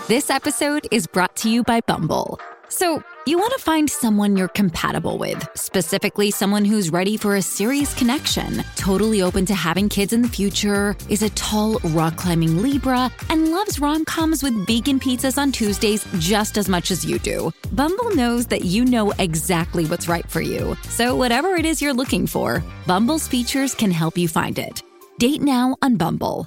This episode is brought to you by Bumble. So, you want to find someone you're compatible with, specifically someone who's ready for a serious connection, totally open to having kids in the future, is a tall, rock-climbing Libra, and loves rom-coms with vegan pizzas on Tuesdays just as much as you do. Bumble knows that you know exactly what's right for you. So whatever it is you're looking for, Bumble's features can help you find it. Date now on Bumble.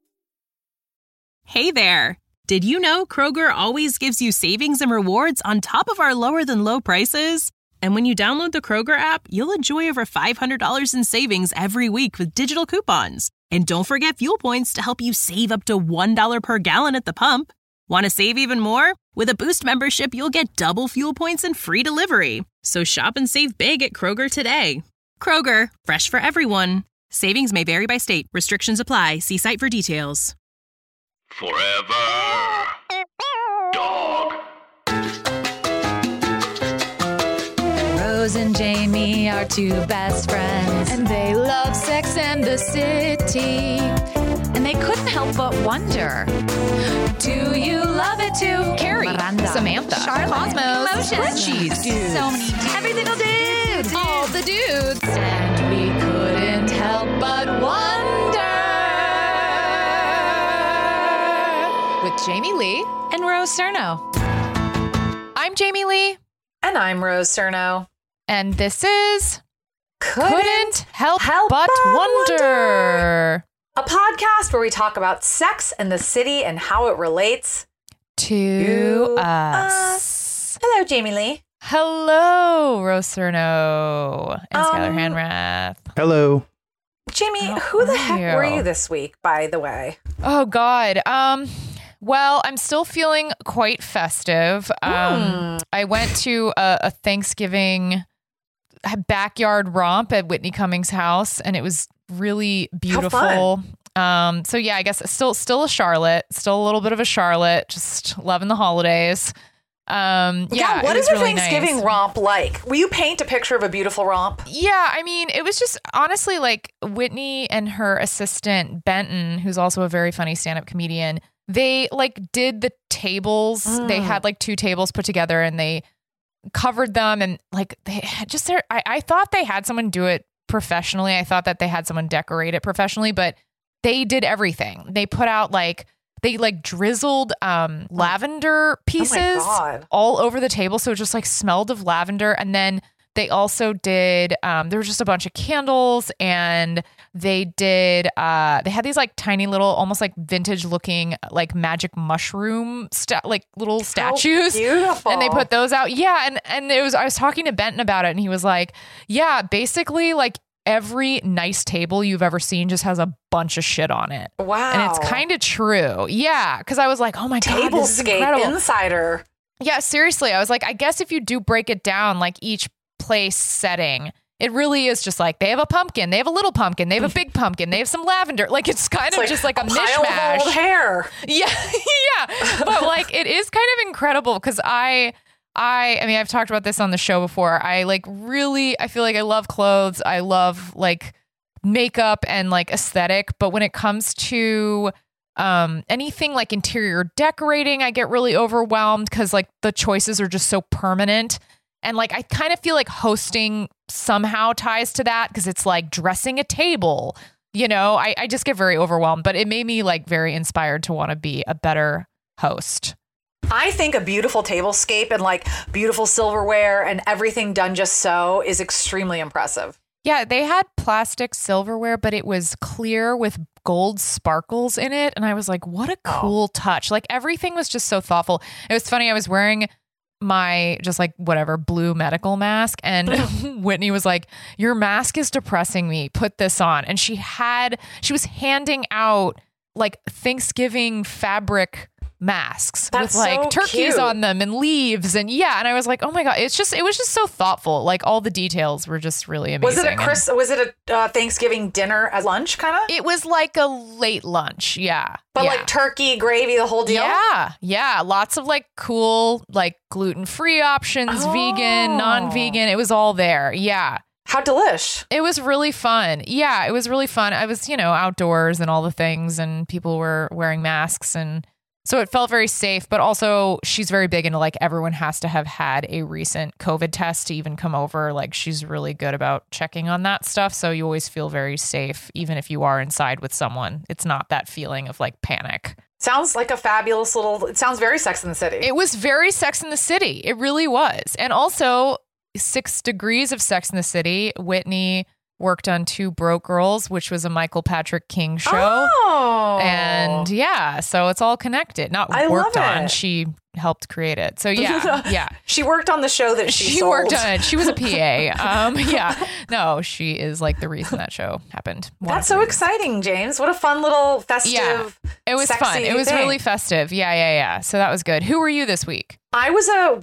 Hey there. Did you know Kroger always gives you savings and rewards on top of our lower than low prices? And when you download the Kroger app, you'll enjoy over $500 in savings every week with digital coupons. And don't forget fuel points to help you save up to $1 per gallon at the pump. Want to save even more? With a Boost membership, you'll get double fuel points and free delivery. So shop and save big at Kroger today. Kroger, fresh for everyone. Savings may vary by state. Restrictions apply. See site for details. Forever Dog. Rose and Jamie are two best friends, and they love Sex and the City. And they couldn't help but wonder, do you love it too? Carrie, Miranda, Samantha, Charlotte, Cosmos, Spreadsheets, so many dudes. Every single dude. All the dudes. And we couldn't help but wonder. With Jamie Lee and Rose Cerno. I'm Jamie Lee. And I'm Rose Cerno. And this is Couldn't Help But Wonder. A podcast where we talk about sex and the city and how it relates to us. Hello, Jamie Lee. Hello, Rose Cerno. And Skylar Hanrath. Hello. Jamie, who the heck were you this week, by the way? Oh, God. Well, I'm still feeling quite festive. I went to a Thanksgiving backyard romp at Whitney Cummings' house, and it was really beautiful. So yeah, I guess still a Charlotte, still a little bit of a Charlotte, just loving the holidays. Yeah, what is a really Thanksgiving romp like? Will you paint a picture of a beautiful romp? Yeah, I mean, it was just honestly like Whitney and her assistant Benton, who's also a very funny stand-up comedian. They like did the tables. They had like two tables put together and they covered them, and like they had just there. I thought they had someone do it professionally. I thought that they had someone decorate it professionally, but they did everything. They put out like they like drizzled lavender pieces all over the table, so it just like smelled of lavender. And then they also did there was just a bunch of candles, and they did they had these like tiny little almost like vintage looking like magic mushroom like little statues. Beautiful. And they put those out. Yeah, and it was I was talking to Benton about it, and he was like, yeah, basically like every nice table you've ever seen just has a bunch of shit on it. Wow. And it's kind of true. Yeah, because I was like, oh my God, this is incredible. Insider. Yeah, seriously. I was like, I guess if you do break it down, like each place setting, it really is just like they have a pumpkin, they have a little pumpkin, they have a big pumpkin, they have some lavender. Like it's kind of just like a pile mishmash. Of old hair. Yeah, yeah. But like it is kind of incredible because I mean, I've talked about this on the show before. I feel like I love clothes. I love like makeup and like aesthetic. But when it comes to anything like interior decorating, I get really overwhelmed because like the choices are just so permanent. And like, I kind of feel like hosting somehow ties to that because it's like dressing a table, you know, I just get very overwhelmed, but it made me like very inspired to want to be a better host. I think a beautiful tablescape and like beautiful silverware and everything done just so is extremely impressive. Yeah, they had plastic silverware, but it was clear with gold sparkles in it. And I was like, what a cool touch. Like everything was just so thoughtful. It was funny. I was wearing my just like whatever blue medical mask, and Whitney was like, your mask is depressing me. Put this on. And she was handing out like Thanksgiving fabric masks with like turkeys cute. on them and leaves. And yeah. And I was like, oh my God, it was just so thoughtful. Like all the details were just really amazing. Was it a Thanksgiving dinner at lunch kind of? It was like a late lunch. Yeah. But like turkey, gravy, the whole deal? Yeah. Yeah. Lots of like cool, like gluten-free options, vegan, non-vegan. It was all there. Yeah. How delish. It was really fun. Yeah. It was really fun. I was, outdoors and all the things, and people were wearing masks, and So it felt very safe, but also she's very big into like everyone has to have had a recent COVID test to even come over. Like she's really good about checking on that stuff. So you always feel very safe, even if you are inside with someone. It's not that feeling of like panic. Sounds like a fabulous it sounds very Sex in the City. It was very Sex in the City. It really was. And also 6 Degrees of Sex in the City. Whitney worked on Two Broke Girls, which was a Michael Patrick King show. Oh. And yeah, so it's all connected. Not I worked love on. it. She helped create it. So yeah. She worked on the show that she sold. Worked on it. She was a PA. Yeah. No, she is like the reason that show happened. That's so exciting, James. What a fun little festive. Yeah. It was sexy fun. It was thing. really festive. Yeah. So that was good. Who were you this week? I was a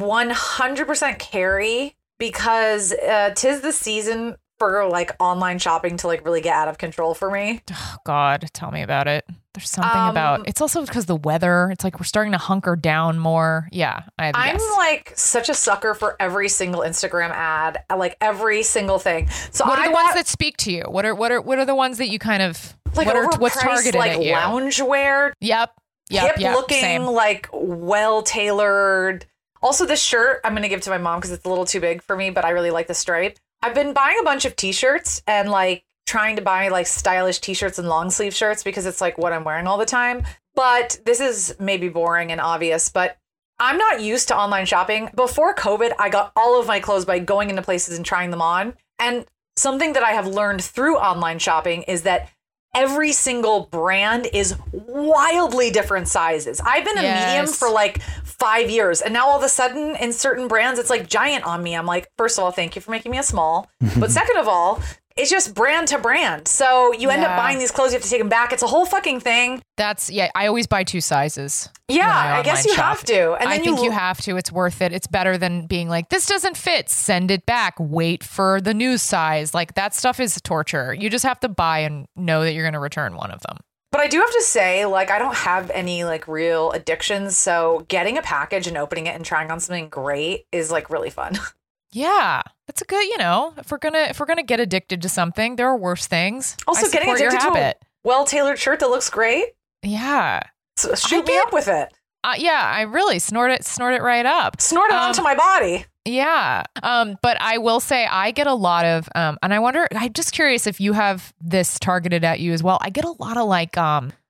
100% Carrie because 'tis the season for like online shopping to like really get out of control for me. Oh God, tell me about it. There's something about it's also because the weather. It's like we're starting to hunker down more. Yeah, I'm guess. like such a sucker for every single Instagram ad, like every single thing. So what are the ones that speak to you? What are the ones that you kind of like what's targeted like at you? Loungewear? Yep. Hip looking, same. like well tailored. Also, this shirt I'm gonna give to my mom because it's a little too big for me, but I really like the stripe. I've been buying a bunch of t-shirts and like trying to buy like stylish t-shirts and long sleeve shirts because it's like what I'm wearing all the time. But this is maybe boring and obvious, but I'm not used to online shopping. Before COVID, I got all of my clothes by going into places and trying them on. And something that I have learned through online shopping is that every single brand is wildly different sizes. I've been a medium for like 5 years. And now all of a sudden in certain brands, it's like giant on me. I'm like, first of all, thank you for making me a small. But second of all, it's just brand to brand. So you end up buying these clothes. You have to take them back. It's a whole fucking thing. I always buy 2 sizes. Yeah, I guess you have to. And then I think you have to. It's worth it. It's better than being like, this doesn't fit. Send it back. Wait for the new size. Like that stuff is torture. You just have to buy and know that you're going to return one of them. But I do have to say, like, I don't have any like real addictions. So getting a package and opening it and trying on something great is like really fun. Yeah, that's a good, if we're gonna get addicted to something, there are worse things. Also, getting addicted to a well-tailored shirt that looks great. Yeah, so shoot me up with it. Yeah, I really snort it right up. Snort it onto my body. Yeah. But I will say I get a lot of, and I wonder, I'm just curious if you have this targeted at you as well. I get a lot of like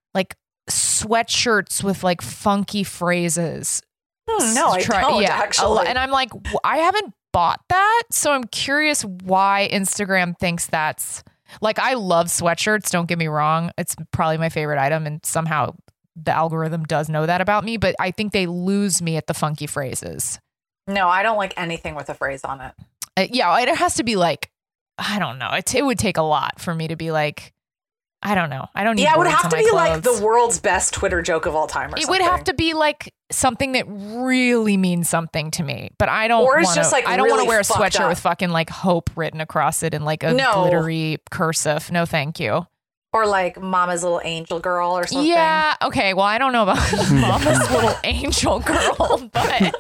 sweatshirts with like funky phrases. No, I don't actually. And I'm like, I haven't bought that. So I'm curious why Instagram thinks that's like, I love sweatshirts. Don't get me wrong. It's probably my favorite item. And somehow the algorithm does know that about me, but I think they lose me at the funky phrases. No, I don't like anything with a phrase on it. It has to be like, I don't know. It would take a lot for me to be like, I don't know. I don't need. Yeah, it would have to be like the world's best Twitter joke of all time, or something. It would have to be like something that really means something to me. But I don't. Or it's just like I don't want to wear a sweatshirt with fucking like hope written across it in like a glittery cursive. No, thank you. Or like Mama's Little Angel Girl or something. Yeah. Okay. Well, I don't know about Mama's Little Angel Girl, but actually,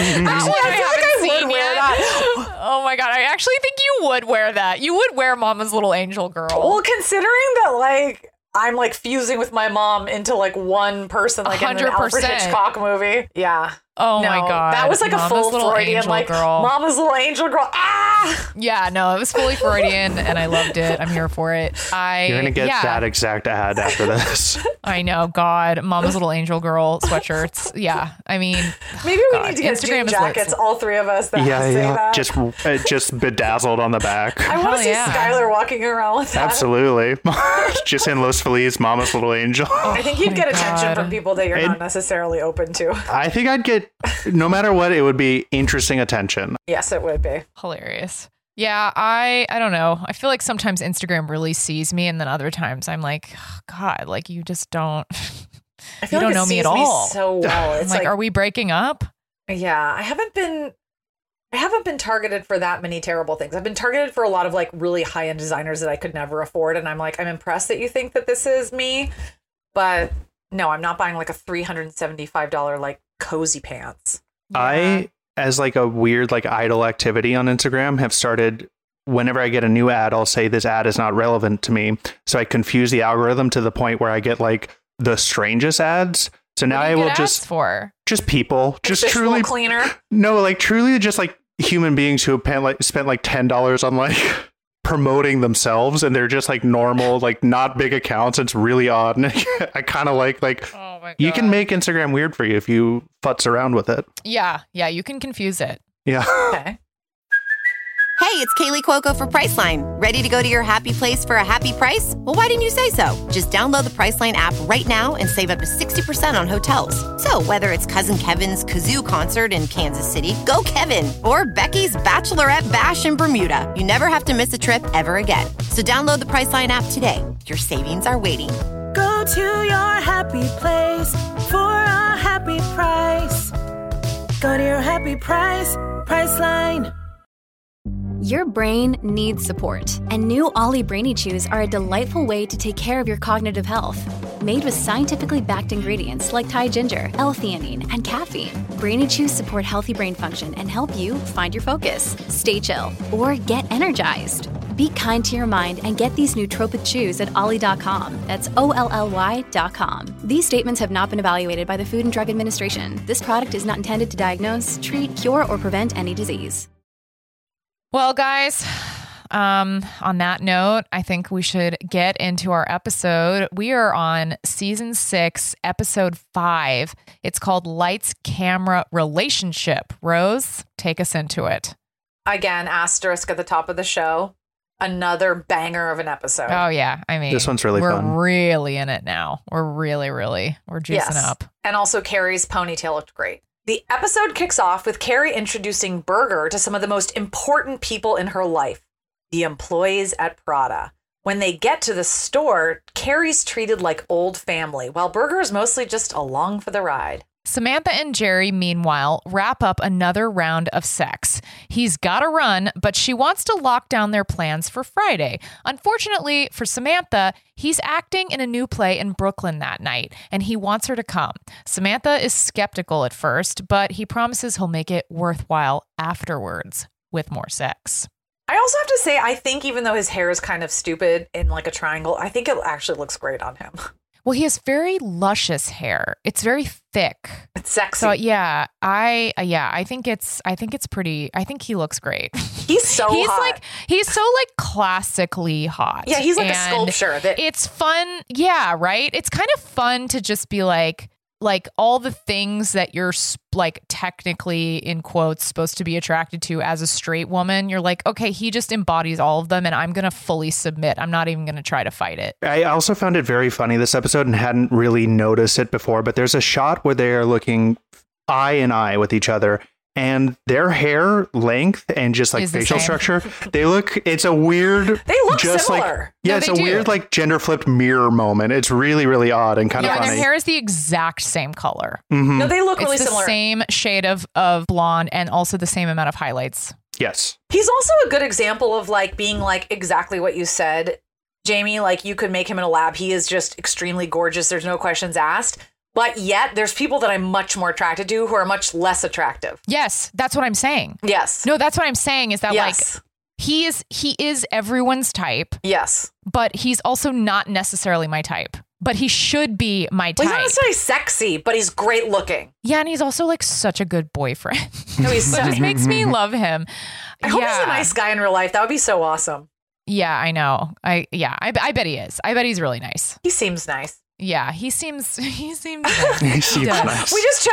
I would wear that. Oh my God. I actually think you would wear that. You would wear Mama's Little Angel Girl. Well, considering that like I'm like fusing with my mom into like one person, like 100%. In an Alfred Hitchcock movie. Yeah. Oh my God. That was like Mama's a full Freudian, like girl. Mama's Little Angel Girl. Ah! Yeah, no, it was fully Freudian and I loved it. I'm here for it. You're going to get that exact ad after this. I know. God. Mama's Little Angel Girl sweatshirts. Yeah. I mean, maybe we need to get Instagram jackets, all three of us that say that. Just bedazzled on the back. I want to see Skylar walking around with that. Absolutely. Just in Los Feliz, Mama's Little Angel. I think you'd get attention from people that you're not necessarily open to. I think I'd get, no matter what, it would be interesting attention. Yes, it would be. Hilarious. Yeah, I don't know. I feel like sometimes Instagram really sees me and then other times I'm like, oh, God, like you just don't, I feel you like don't know me at all. So well. It's like, are we breaking up? Yeah, I haven't been targeted for that many terrible things. I've been targeted for a lot of like really high-end designers that I could never afford. And I'm like, I'm impressed that you think that this is me. But no, I'm not buying like a $375 like cozy pants. Yeah. I, as like a weird like idle activity on Instagram, have started, whenever I get a new ad, I'll say this ad is not relevant to me. So I confuse the algorithm to the point where I get like the strangest ads. So now What do I you will get ads just for. people, just Fishbowl truly cleaner. no, like truly just like human beings who have spent like $10 on like promoting themselves, and they're just like normal, like not big accounts. It's really odd. And I kind of like Oh my God. you can make Instagram weird for you if you futz around with it. Yeah, you can confuse it. Yeah. Okay. Hey, it's Kaylee Cuoco for Priceline. Ready to go to your happy place for a happy price? Well, why didn't you say so? Just download the Priceline app right now and save up to 60% on hotels. So whether it's Cousin Kevin's Kazoo Concert in Kansas City, go Kevin, or Becky's Bachelorette Bash in Bermuda, you never have to miss a trip ever again. So download the Priceline app today. Your savings are waiting. Go to your happy place for a happy price. Go to your happy price, Priceline. Your brain needs support, and new Ollie Brainy Chews are a delightful way to take care of your cognitive health. Made with scientifically backed ingredients like Thai ginger, L-theanine, and caffeine, Brainy Chews support healthy brain function and help you find your focus, stay chill, or get energized. Be kind to your mind and get these nootropic chews at ollie.com. That's OLLY.com. These statements have not been evaluated by the Food and Drug Administration. This product is not intended to diagnose, treat, cure, or prevent any disease. Well, guys, on that note, I think we should get into our episode. We are on season 6, episode 5. It's called Lights, Camera, Relationship. Rose, take us into it. Again, asterisk at the top of the show. Another banger of an episode. Oh, yeah. I mean, This one's really fun. We're really in it now. We're we're juicing up. And also Carrie's ponytail looked great. The episode kicks off with Carrie introducing Burger to some of the most important people in her life, the employees at Prada. When they get to the store, Carrie's treated like old family, while Burger is mostly just along for the ride. Samantha and Jerry, meanwhile, wrap up another round of sex. He's got to run, but she wants to lock down their plans for Friday. Unfortunately for Samantha, he's acting in a new play in Brooklyn that night, and he wants her to come. Samantha is skeptical at first, but he promises he'll make it worthwhile afterwards with more sex. I also have to say, I think even though his hair is kind of stupid in like a triangle, I think it actually looks great on him. Well, he has very luscious hair. It's very thick. It's sexy. So I think it's pretty. I think he looks great. He's so hot. He's so like classically hot. Yeah, he's like a And sculpture. It's fun. Yeah, right. It's kind of fun to just be like all the things that you're like technically in quotes supposed to be attracted to as a straight woman. You're like, okay, he just embodies all of them, and I'm gonna fully submit. I'm not even gonna try to fight it. I also found it very funny this episode and hadn't really noticed it before, but there's a shot where they are looking eye in eye with each other, and their hair length and just like Is the facial same. structure, it's a weird, They look just similar. Like, No, it's they a do. weird like gender flipped mirror moment. It's really, really odd and kind Yeah, of and funny. their hair is the exact same color. Mhm. No, they look really It's the similar. same shade of blonde and also the same amount of highlights. Yes. He's also a good example of like being like exactly what you said, Jamie. Like you could make him in a lab. He is just extremely gorgeous. There's no questions asked. But yet there's people that I'm much more attracted to who are much less attractive. Yes, that's what I'm saying. Yes. No, that's what I'm saying is that Yes. like he is everyone's type, Yes. but he's also not necessarily my type. But he should be my Well, he's not type. necessarily sexy, but he's great looking. Yeah, and he's also like such a good boyfriend. No, he's That just makes me love him. I hope he's a nice guy in real life. That would be so awesome. Yeah, I know. I bet he is. I bet he's really nice. He seems nice. Yeah, he seems nice. He seems does. nice. We just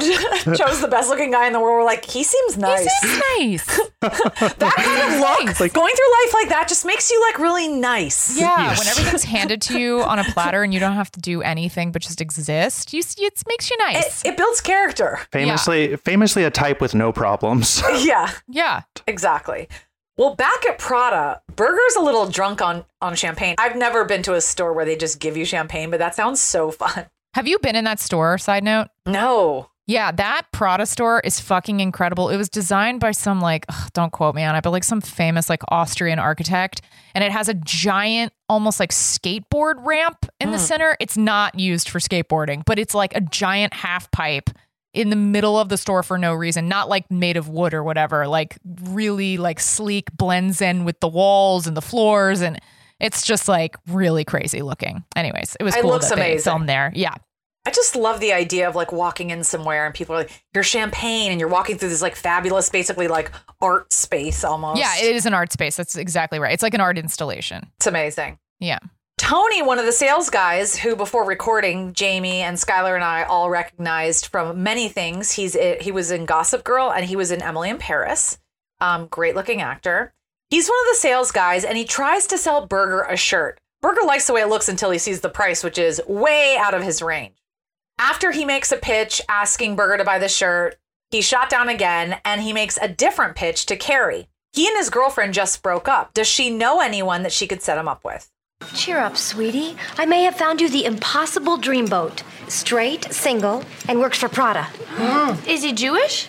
chose the best looking guy in the world. We're like, he seems nice. He seems nice. That kind of look, Nice. going through life like that just makes you like really nice. Yeah, Yes. when everything's handed to you on a platter and you don't have to do anything but just exist, it makes you nice. It builds character. Famously a type with no problems. Yeah, Yeah. exactly. Well, back at Prada, Burger's a little drunk on champagne. I've never been to a store where they just give you champagne, but that sounds so fun. Have you been in that store, side note? No. Yeah, that Prada store is fucking incredible. It was designed by some don't quote me on it, but like some famous like Austrian architect. And it has a giant, almost like skateboard ramp in the center. It's not used for skateboarding, but it's like a giant half pipe in the middle of the store for no reason, not like made of wood or whatever, like really like sleek, blends in with the walls and the floors. And it's just like really crazy looking. Anyways, it was It cool looks that they amazing. filmed there. Yeah. I just love the idea of like walking in somewhere and people are like, you're champagne and you're walking through this like fabulous, basically like art space almost. Yeah, it is an art space. That's exactly right. It's like an art installation. It's amazing. Yeah. Tony, one of the sales guys who before recording, Jamie and Skylar and I all recognized from many things. He was in Gossip Girl and he was in Emily in Paris. Great looking actor. He's one of the sales guys and he tries to sell Berger a shirt. Berger likes the way it looks until he sees the price, which is way out of his range. After he makes a pitch asking Berger to buy the shirt, he's shot down again and he makes a different pitch to Carrie. He and his girlfriend just broke up. Does she know anyone that she could set him up with? Cheer up, sweetie. I may have found you the impossible dreamboat. Straight, single, and works for Prada. Is he Jewish?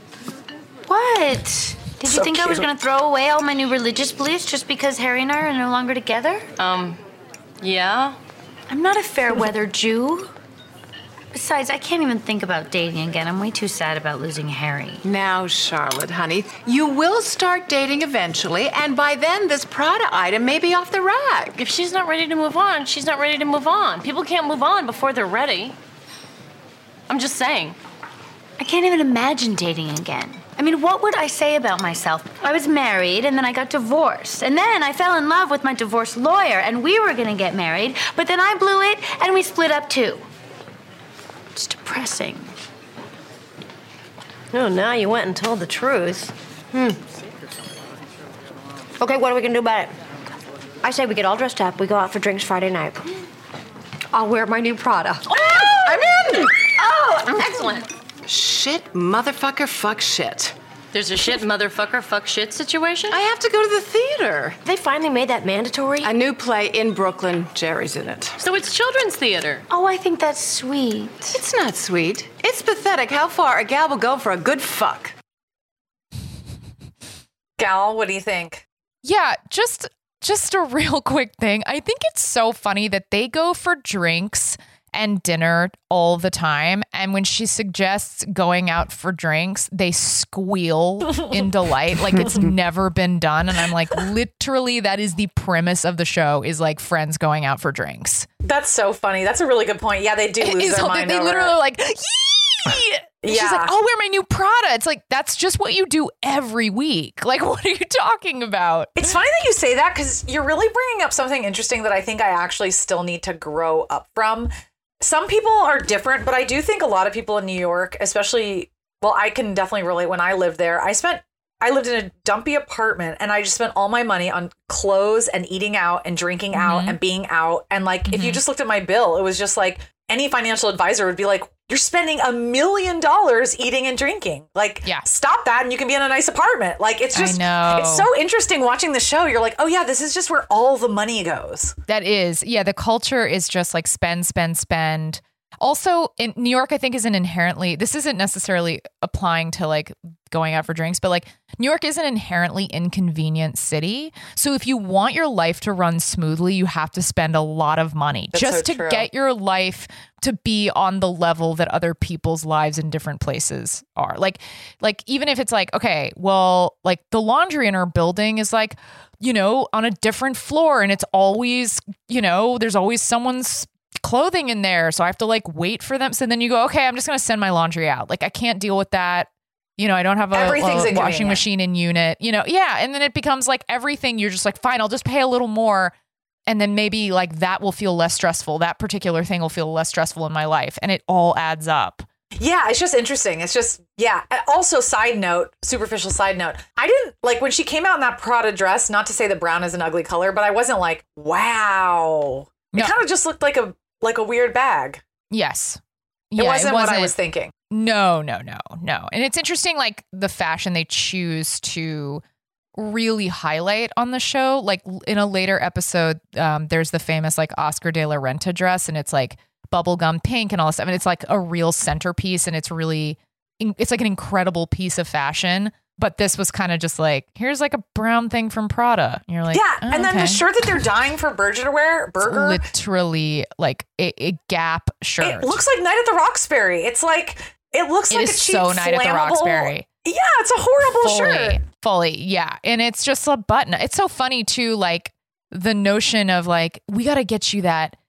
What? Did you think I was going to throw away all my new religious beliefs just because Harry and I are no longer together? Yeah. I'm not a fair weather Jew. Besides, I can't even think about dating again. I'm way too sad about losing Harry. Now, Charlotte, honey, you will start dating eventually, and by then this Prada item may be off the rack. If she's not ready to move on, she's not ready to move on. People can't move on before they're ready. I'm just saying. I can't even imagine dating again. I mean, what would I say about myself? I was married, and then I got divorced. And then I fell in love with my divorce lawyer, and we were going to get married, but then I blew it, and we split up too. It's depressing. Oh, now you went and told the truth. Okay, what are we gonna do about it? I say we get all dressed up, we go out for drinks Friday night. I'll wear my new Prada. Oh, I'm in! Oh, excellent. Shit, motherfucker, fuck shit. There's a shit motherfucker fuck shit situation? I have to go to the theater. They finally made that mandatory? A new play in Brooklyn. Jerry's in it. So it's children's theater. Oh, I think that's sweet. It's not sweet. It's pathetic how far a gal will go for a good fuck. Gal, what do you think? Yeah, just a real quick thing. I think it's so funny that they go for drinks and dinner all the time. And when she suggests going out for drinks, they squeal in delight like it's never been done. And I'm like, literally, that is the premise of the show, is like friends going out for drinks. That's so funny. That's a really good point. Yeah, they do lose their mind. They over literally it. like, yee! Yeah. She's like, I'll wear my new Prada. It's like, that's just what you do every week. Like, what are you talking about? It's funny that you say that because you're really bringing up something interesting that I think I actually still need to grow up from. Some people are different, but I do think a lot of people in New York, especially, well, I can definitely relate. When I lived there, I lived in a dumpy apartment and I just spent all my money on clothes and eating out and drinking out and being out. And like, if you just looked at my bill, it was just like any financial advisor would be like, you're spending $1 million eating and drinking. Like, stop that and you can be in a nice apartment. Like, it's just, it's so interesting watching the show. You're like, oh yeah, this is just where all the money goes. That is. Yeah. The culture is just like spend, spend, spend. Also, in New York, I think is an inherently, this isn't necessarily applying to like going out for drinks, but like New York is an inherently inconvenient city. So if you want your life to run smoothly, you have to spend a lot of money just to get your life to be on the level that other people's lives in different places are. Like even if it's like, okay, well, like the laundry in our building is like, you know, on a different floor and it's always, you know, there's always someone's clothing in there. So I have to like wait for them. So then you go, okay, I'm just going to send my laundry out. Like I can't deal with that. You know, I don't have a washing machine in unit, you know? Yeah. And then it becomes like everything. You're just like, fine, I'll just pay a little more. And then maybe like that will feel less stressful. That particular thing will feel less stressful in my life. And it all adds up. Yeah, it's just interesting. It's just, yeah. Also, superficial side note, I didn't, like when she came out in that Prada dress, not to say that brown is an ugly color, but I wasn't like, wow. It kind of just looked like a weird bag. Yes. Yeah, it wasn't what I was thinking. No. And it's interesting, like the fashion they choose to really highlight on the show. Like in a later episode, there's the famous like Oscar de la Renta dress, and it's like bubblegum pink and all this stuff. And it's like a real centerpiece, and it's like an incredible piece of fashion. But this was kind of just like, here's like a brown thing from Prada. And you're like, yeah. Oh, and then the shirt that they're dying for Berger to wear, Berger. It's literally like a Gap shirt. It looks like Night at the Roxbury. It's like, it looks like a cheap, so Night at the Roxbury. Yeah, it's a horrible shirt. Fully, yeah. And it's just a button. It's so funny too, like the notion of like, we got to get you that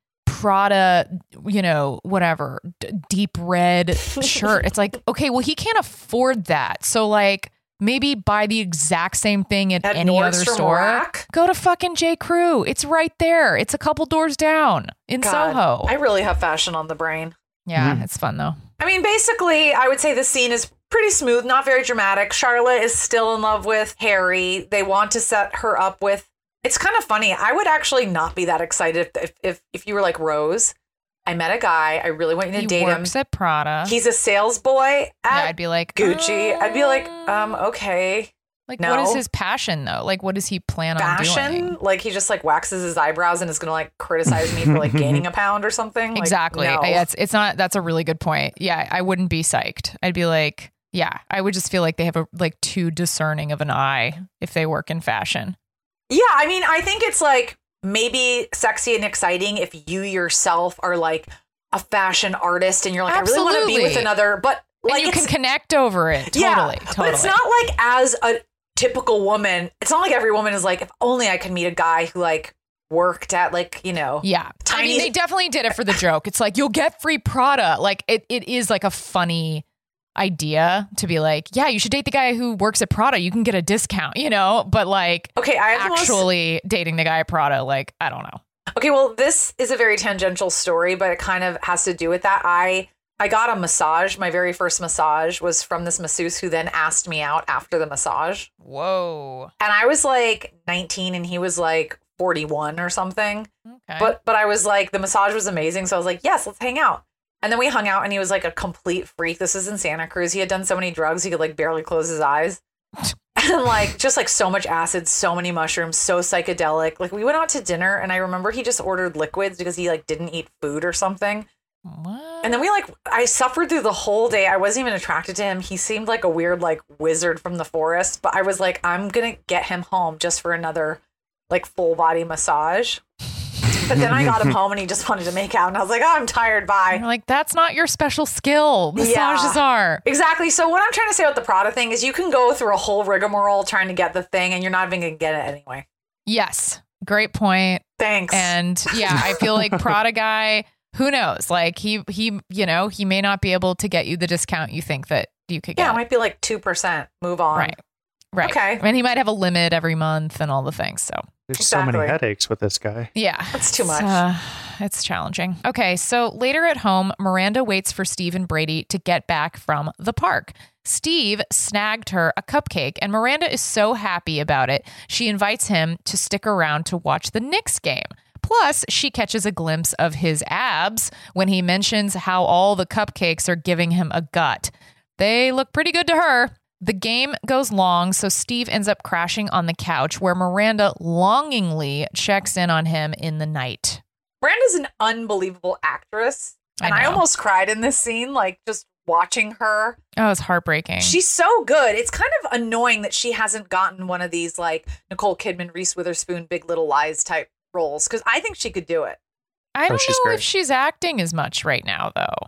Prada, whatever, deep red shirt. It's like, okay, well, he can't afford that. So like maybe buy the exact same thing at any other store. Rack? Go to fucking J. Crew. It's right there. It's a couple doors down in Soho. I really have fashion on the brain. Yeah, it's fun though. I mean, basically, I would say the scene is pretty smooth, not very dramatic. Charlotte is still in love with Harry. They want to set her up with. It's kind of funny. I would actually not be that excited if you were like Rose. I met a guy. I really want you to date him. He works at Prada. He's a sales boy at I'd be like Gucci. I'd be like, okay. Like, no. what is his passion though? Like, what does he plan on doing? Fashion? Like, he just like waxes his eyebrows and is going to like criticize me for like gaining a pound or something? Like, Exactly. no. It's not. That's a really good point. Yeah, I wouldn't be psyched. I'd be like, yeah, I would just feel like they have a like too discerning of an eye if they work in fashion. Yeah, I mean, I think it's like maybe sexy and exciting if you yourself are like a fashion artist and you're like, Absolutely. I really want to be with another, but like and you can connect over it. Totally. But it's not like as a typical woman. It's not like every woman is like, if only I could meet a guy who like worked at like, Yeah. tiny. I mean, they definitely did it for the joke. It's like, you'll get free Prada. Like it is like a funny idea to be like, yeah, you should date the guy who works at Prada. You can get a discount, but like, okay, I actually dating the guy at Prada, like, I don't know. Okay, well, this is a very tangential story, but it kind of has to do with that. I got a massage. My very first massage was from this masseuse who then asked me out after the massage. Whoa. And I was like 19 and he was like 41 or something. Okay. But I was like, the massage was amazing. So I was like, yes, let's hang out. And then we hung out and he was like a complete freak. This is in Santa Cruz. He had done so many drugs, he could like barely close his eyes. And like, just like so much acid, so many mushrooms, so psychedelic. Like we went out to dinner and I remember he just ordered liquids because he like didn't eat food or something. What? And then I suffered through the whole day. I wasn't even attracted to him. He seemed like a weird like wizard from the forest. But I was like, I'm going to get him home just for another like full body massage. But then I got him home and he just wanted to make out. And I was like, oh, I'm tired. Bye. You're like, that's not your special skill. Massages are. Exactly. So what I'm trying to say about the Prada thing is you can go through a whole rigmarole trying to get the thing and you're not even going to get it anyway. Yes. Great point. Thanks. And yeah, I feel like Prada guy, who knows? Like he may not be able to get you the discount you think that you could get. Yeah, it might be like 2%. Move on. Right. Okay. And he might have a limit every month and all the things. So there's so many headaches with this guy. Yeah. That's too much. It's challenging. Okay. So later at home, Miranda waits for Steve and Brady to get back from the park. Steve snagged her a cupcake and Miranda is so happy about it. She invites him to stick around to watch the Knicks game. Plus, she catches a glimpse of his abs when he mentions how all the cupcakes are giving him a gut. They look pretty good to her. The game goes long, so Steve ends up crashing on the couch where Miranda longingly checks in on him in the night. Miranda's an unbelievable actress. And I almost cried in this scene, like just watching her. Oh, it's heartbreaking. She's so good. It's kind of annoying that she hasn't gotten one of these like Nicole Kidman, Reese Witherspoon, Big Little Lies type roles because I think she could do it. I don't know if she's acting as much right now, though.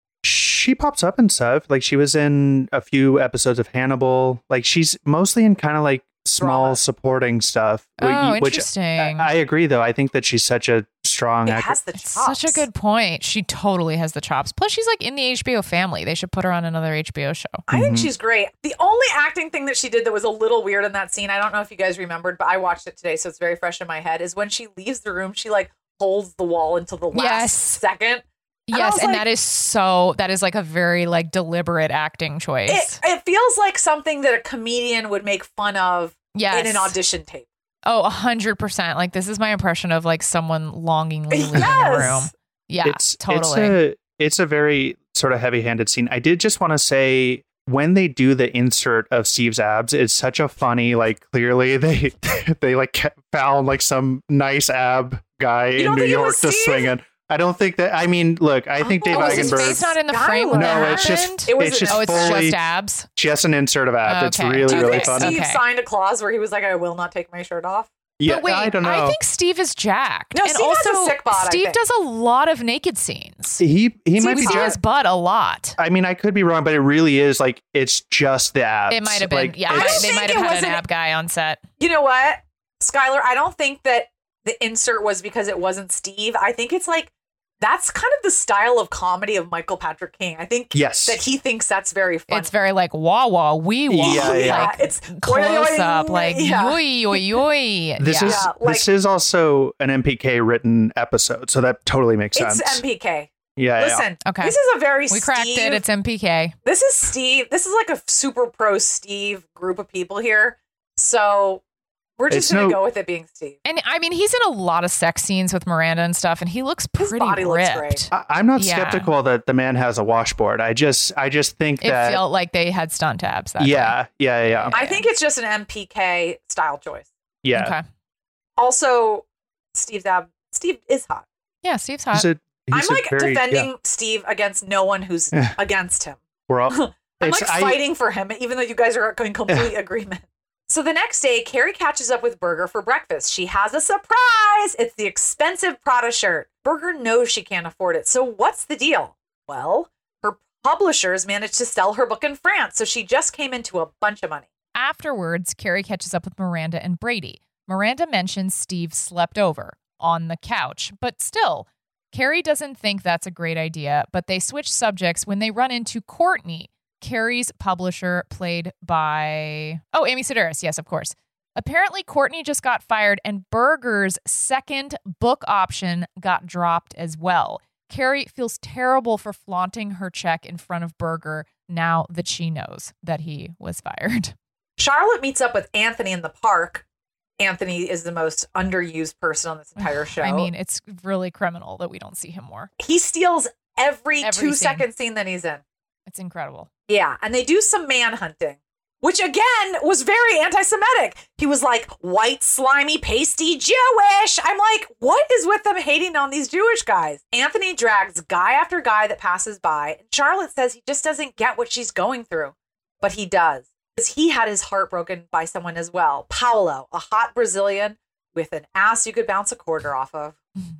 She pops up and stuff. Like she was in a few episodes of Hannibal. Like she's mostly in kind of like small supporting stuff. Oh, which interesting. I agree, though. I think that she's such a strong actress. Such a good point. She totally has the chops. Plus, she's like in the HBO family. They should put her on another HBO show. I think she's great. The only acting thing that she did that was a little weird in that scene, I don't know if you guys remembered, but I watched it today, so it's very fresh in my head, is when she leaves the room, she like holds the wall until the last second. Yes, and that is like a very like deliberate acting choice. It feels like something that a comedian would make fun of in an audition tape. Oh, 100%. Like this is my impression of like someone longingly leaving the room. Yeah, totally. It's a very sort of heavy-handed scene. I did just want to say when they do the insert of Steve's abs, it's such a funny, like clearly they like found like some nice ab guy in New York to swing in. I don't think that. I mean, look, I think Dave Eigenberg. Is his face not in the frame? No, it's just it's just abs. Just an insert of abs. Okay. It's really funny. Steve signed a clause where he was like, "I will not take my shirt off." Yeah, but wait, I don't know. I think Steve is jacked. No, and Steve also, has a sick bod, Steve does a lot of naked scenes. He might be jacked. his butt a lot. I mean, I could be wrong, but it really is like it's just the abs. It might have been. Like, They might have had an ab guy on set. You know what, Skylar? I don't think that the insert was because it wasn't Steve. I think it's like That's kind of the style of comedy of Michael Patrick King. I think that he thinks that's very fun. It's very like wah wah wee wah. Yeah, it's close up, like yoy yoy yoy. This is also an MPK written episode, so that totally makes sense. It's MPK. Yeah. Listen, okay. This is a very we cracked it. It's MPK. This is Steve. This is like a super pro Steve group of people here. So we're just going to go with it being Steve. And I mean, he's in a lot of sex scenes with Miranda and stuff, and he looks pretty His body ripped. looks great. I'm not skeptical that the man has a washboard. I just think that it felt like they had stunt abs. That yeah. I think it's just an MPK style choice. Yeah. Okay. Also, Steve is hot. Yeah, Steve's hot. I'm like defending Steve against no one who's against him. We're all I'm like fighting for him, even though you guys are in complete agreement. So the next day, Carrie catches up with Berger for breakfast. She has a surprise. It's the expensive Prada shirt. Berger knows she can't afford it. So what's the deal? Well, her publishers managed to sell her book in France, so she just came into a bunch of money. Afterwards, Carrie catches up with Miranda and Brady. Miranda mentions Steve slept over on the couch, but still, Carrie doesn't think that's a great idea, but they switch subjects when they run into Courtney, Carrie's publisher, played by, Amy Sedaris. Yes, of course. Apparently, Courtney just got fired and Berger's second book option got dropped as well. Carrie feels terrible for flaunting her check in front of Berger now that she knows that he was fired. Charlotte meets up with Anthony in the park. Anthony is the most underused person on this entire show. I mean, it's really criminal that we don't see him more. He steals every 2-second scene that he's in. It's incredible. Yeah, and they do some manhunting, which again was very anti-Semitic. He was like, white, slimy, pasty, Jewish. I'm like, what is with them hating on these Jewish guys? Anthony drags guy after guy that passes by, and Charlotte says he just doesn't get what she's going through. But he does, because he had his heart broken by someone as well. Paolo, a hot Brazilian with an ass you could bounce a quarter off of.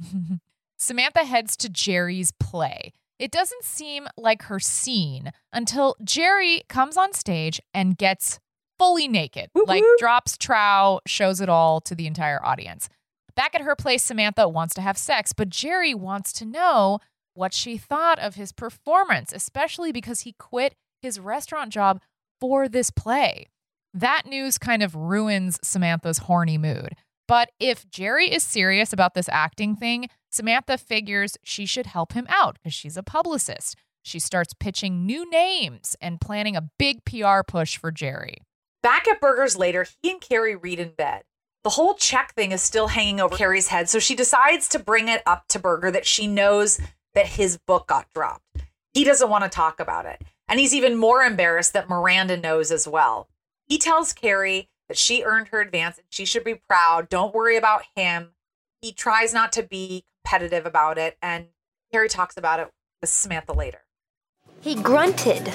Samantha heads to Jerry's play. It doesn't seem like her scene until Jerry comes on stage and gets fully naked, like drops trow, shows it all to the entire audience. Back at her place, Samantha wants to have sex, but Jerry wants to know what she thought of his performance, especially because he quit his restaurant job for this play. That news kind of ruins Samantha's horny mood. But if Jerry is serious about this acting thing, Samantha figures she should help him out because she's a publicist. She starts pitching new names and planning a big PR push for Jerry. Back at Berger's later, he and Carrie read in bed. The whole check thing is still hanging over Carrie's head, so she decides to bring it up to Berger that she knows that his book got dropped. He doesn't want to talk about it, and he's even more embarrassed that Miranda knows as well. He tells Carrie that she earned her advance and she should be proud. Don't worry about him. He tries not to be competitive about it, and Carrie talks about it with Samantha later. He grunted.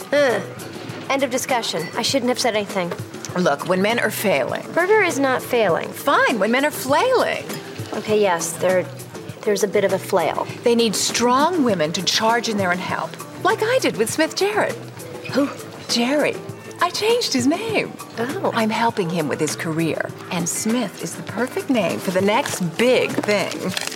End of discussion. I shouldn't have said anything. Look, when men are failing. Berger is not failing. Fine, when men are flailing. Okay, yes, there's a bit of a flail. They need strong women to charge in there and help. Like I did with Smith Jarrett. Who? Jerry. I changed his name. Oh. I'm helping him with his career. And Smith is the perfect name for the next big thing.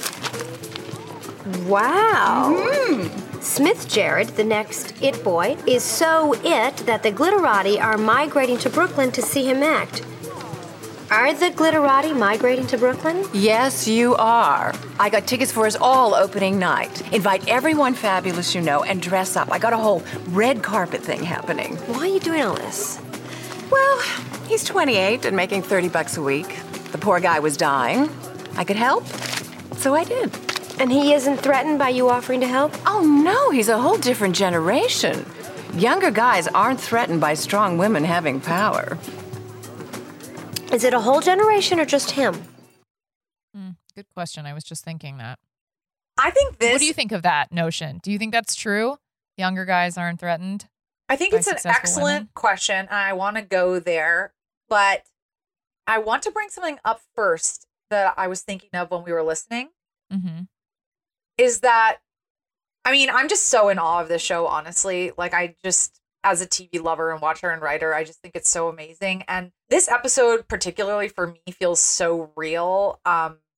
Wow. Mm-hmm. Smith Jarrett, the next it boy, is so it that the Glitterati are migrating to Brooklyn to see him act. Are the Glitterati migrating to Brooklyn? Yes, you are. I got tickets for us all opening night. Invite everyone fabulous you know and dress up. I got a whole red carpet thing happening. Why are you doing all this? Well, he's 28 and making $30 a week. The poor guy was dying. I could help, so I did. And he isn't threatened by you offering to help? Oh, no, he's a whole different generation. Younger guys aren't threatened by strong women having power. Is it a whole generation or just him? Good question. I was just thinking that. I think this... What do you think of that notion? Do you think that's true? Younger guys aren't threatened? I think it's an excellent question, and I want to go there, but I want to bring something up first that I was thinking of when we were listening. Mm-hmm. Is that, I mean, I'm just so in awe of this show, honestly. Like, I just, as a TV lover and watcher and writer, I just think it's so amazing. And this episode, particularly for me, feels so real.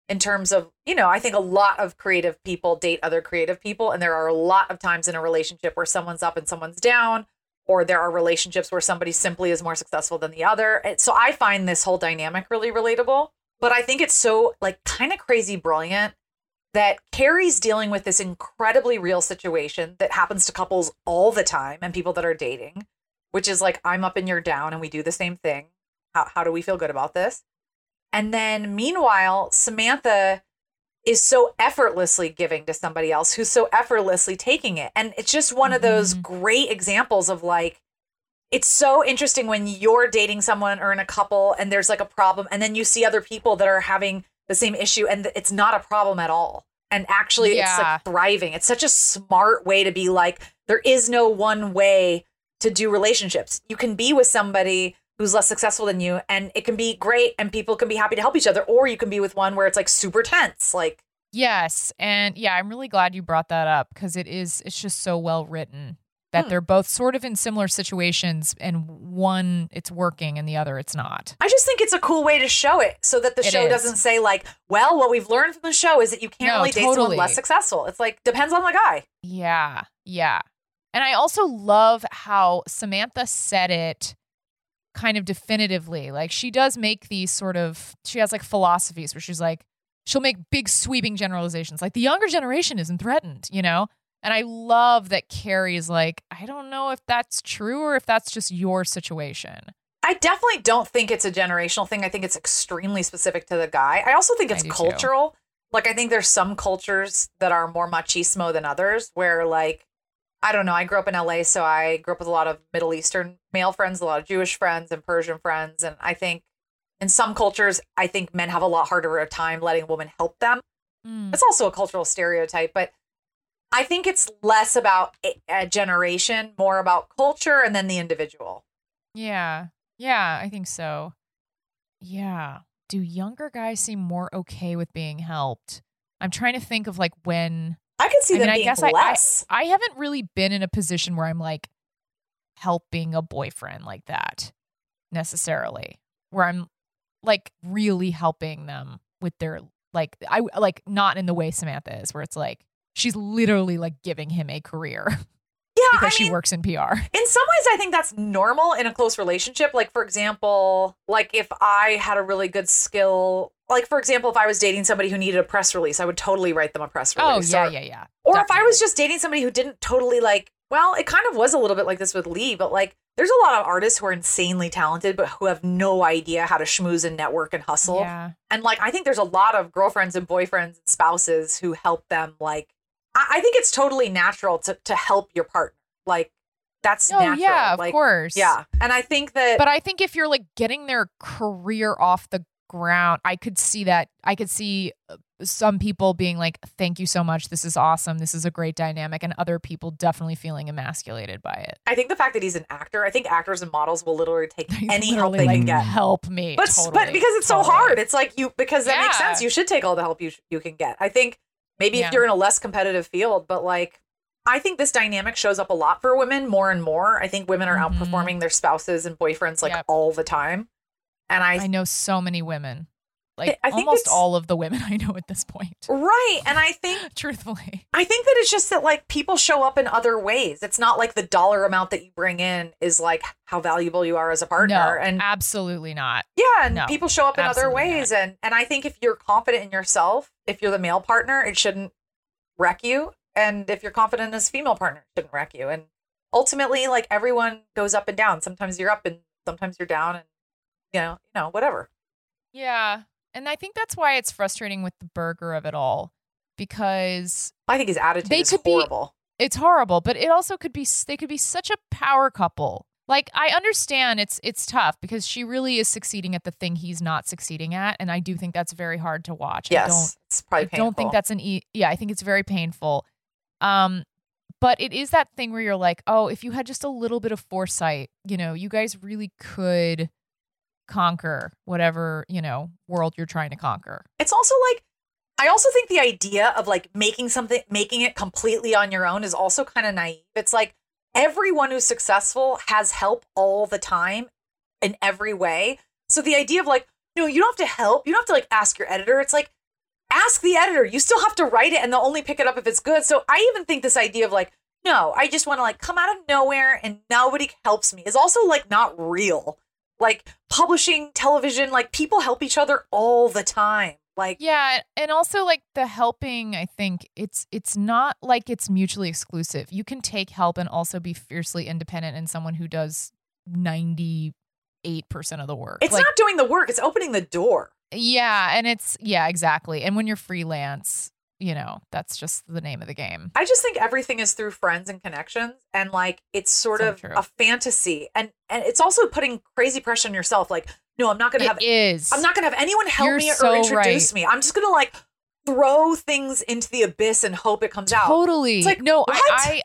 in terms of, I think a lot of creative people date other creative people. And there are a lot of times in a relationship where someone's up and someone's down, or there are relationships where somebody simply is more successful than the other. So I find this whole dynamic really relatable. But I think it's so like kind of crazy brilliant that Carrie's dealing with this incredibly real situation that happens to couples all the time and people that are dating, which is like, I'm up and you're down and we do the same thing. How do we feel good about this? And then meanwhile, Samantha is so effortlessly giving to somebody else who's so effortlessly taking it. And it's just one of those great examples of like, it's so interesting when you're dating someone or in a couple and there's like a problem, and then you see other people that are having the same issue and it's not a problem at all. And actually it's like thriving. It's such a smart way to be like, there is no one way to do relationships. You can be with somebody who's less successful than you and it can be great and people can be happy to help each other, or you can be with one where it's like super tense. Like, yes. And yeah, I'm really glad you brought that up because it's just so well written that they're both sort of in similar situations and one it's working and the other it's not. I just think it's a cool way to show it so that the show doesn't say like, well, what we've learned from the show is that you can't really date someone less successful. It's like, depends on the guy. Yeah. Yeah. And I also love how Samantha said it kind of definitively. Like she does make these she has like philosophies where she's like, she'll make big sweeping generalizations. Like the younger generation isn't threatened, And I love that Carrie's like, I don't know if that's true or if that's just your situation. I definitely don't think it's a generational thing. I think it's extremely specific to the guy. I also think it's cultural. Like, I think there's some cultures that are more machismo than others where like, I don't know. I grew up in LA, so I grew up with a lot of Middle Eastern male friends, a lot of Jewish friends and Persian friends. And I think in some cultures, I think men have a lot harder of a time letting a woman help them. It's also a cultural stereotype, but I think it's less about a generation, more about culture and then the individual. Yeah. Yeah, I think so. Yeah. Do younger guys seem more okay with being helped? I'm trying to think of like when... I could see them being less. I haven't really been in a position where I'm like helping a boyfriend like that necessarily, where I'm like really helping them with their like, I like not in the way Samantha is, where it's like, she's literally like giving him a career. Yeah, because she works in PR. In some ways, I think that's normal in a close relationship. Like, for example, like if I had a really good skill, like, for example, if I was dating somebody who needed a press release, I would totally write them a press release. Oh, yeah. Or Definitely. If I was just dating somebody who didn't totally like, well, it kind of was a little bit like this with Lee, but like there's a lot of artists who are insanely talented, but who have no idea how to schmooze and network and hustle. Yeah. And like, I think there's a lot of girlfriends and boyfriends and spouses who help them. Like, I think it's totally natural to help your partner. Like, that's natural. Yeah, of like, course. Yeah. And I think that... But I think if you're like getting their career off the ground, I could see that. I could see some people being like, thank you so much. This is awesome. This is a great dynamic. And other people definitely feeling emasculated by it. I think the fact that he's an actor, I think actors and models will literally take any help they can get. Help me. But because it's so hard, it's like because that makes sense. You should take all the help you can get. I think maybe if you're in a less competitive field, but like, I think this dynamic shows up a lot for women more and more. I think women are outperforming their spouses and boyfriends like all the time. And I know so many women, like I think almost all of the women I know at this point. Right. And I think, truthfully, I think that it's just that like people show up in other ways. It's not like the dollar amount that you bring in is like how valuable you are as a partner. No, and absolutely not. Yeah. And people show up in other ways. Not. And I think if you're confident in yourself, if you're the male partner, it shouldn't wreck you. And if you're confident as a female partner, it shouldn't wreck you. And ultimately, like everyone goes up and down. Sometimes you're up and sometimes you're down and, you know, whatever. Yeah. And I think that's why it's frustrating with the Berger of it all, because I think his attitude is horrible. It's horrible, but it also could be, they could be such a power couple. Like, I understand it's tough because she really is succeeding at the thing he's not succeeding at. And I do think that's very hard to watch. Yes, it's probably painful. I don't think that's I think it's very painful. But it is that thing where you're like, oh, if you had just a little bit of foresight, you guys really could conquer whatever, world you're trying to conquer. It's also like, I also think the idea of like making it completely on your own is also kind of naive. It's like everyone who's successful has help all the time in every way. So the idea of like, no, you don't have to help. You don't have to like ask your editor. It's like, ask the editor. You still have to write it and they'll only pick it up if it's good. So I even think this idea of like, no, I just want to like come out of nowhere and nobody helps me is also like not real. Like publishing, television, like people help each other all the time. Like, yeah, and also like the helping, I think it's not like it's mutually exclusive. You can take help and also be fiercely independent and someone who does 98% of the work. It's like, not doing the work, it's opening the door. Yeah, and exactly. And when you're freelance, you know, that's just the name of the game. I just think everything is through friends and connections, and like it's sort of a fantasy, and it's also putting crazy pressure on yourself. Like, no, I'm not going to have anyone help me or introduce me. I'm just going to like throw things into the abyss and hope it comes out. Totally. It's like, no, what?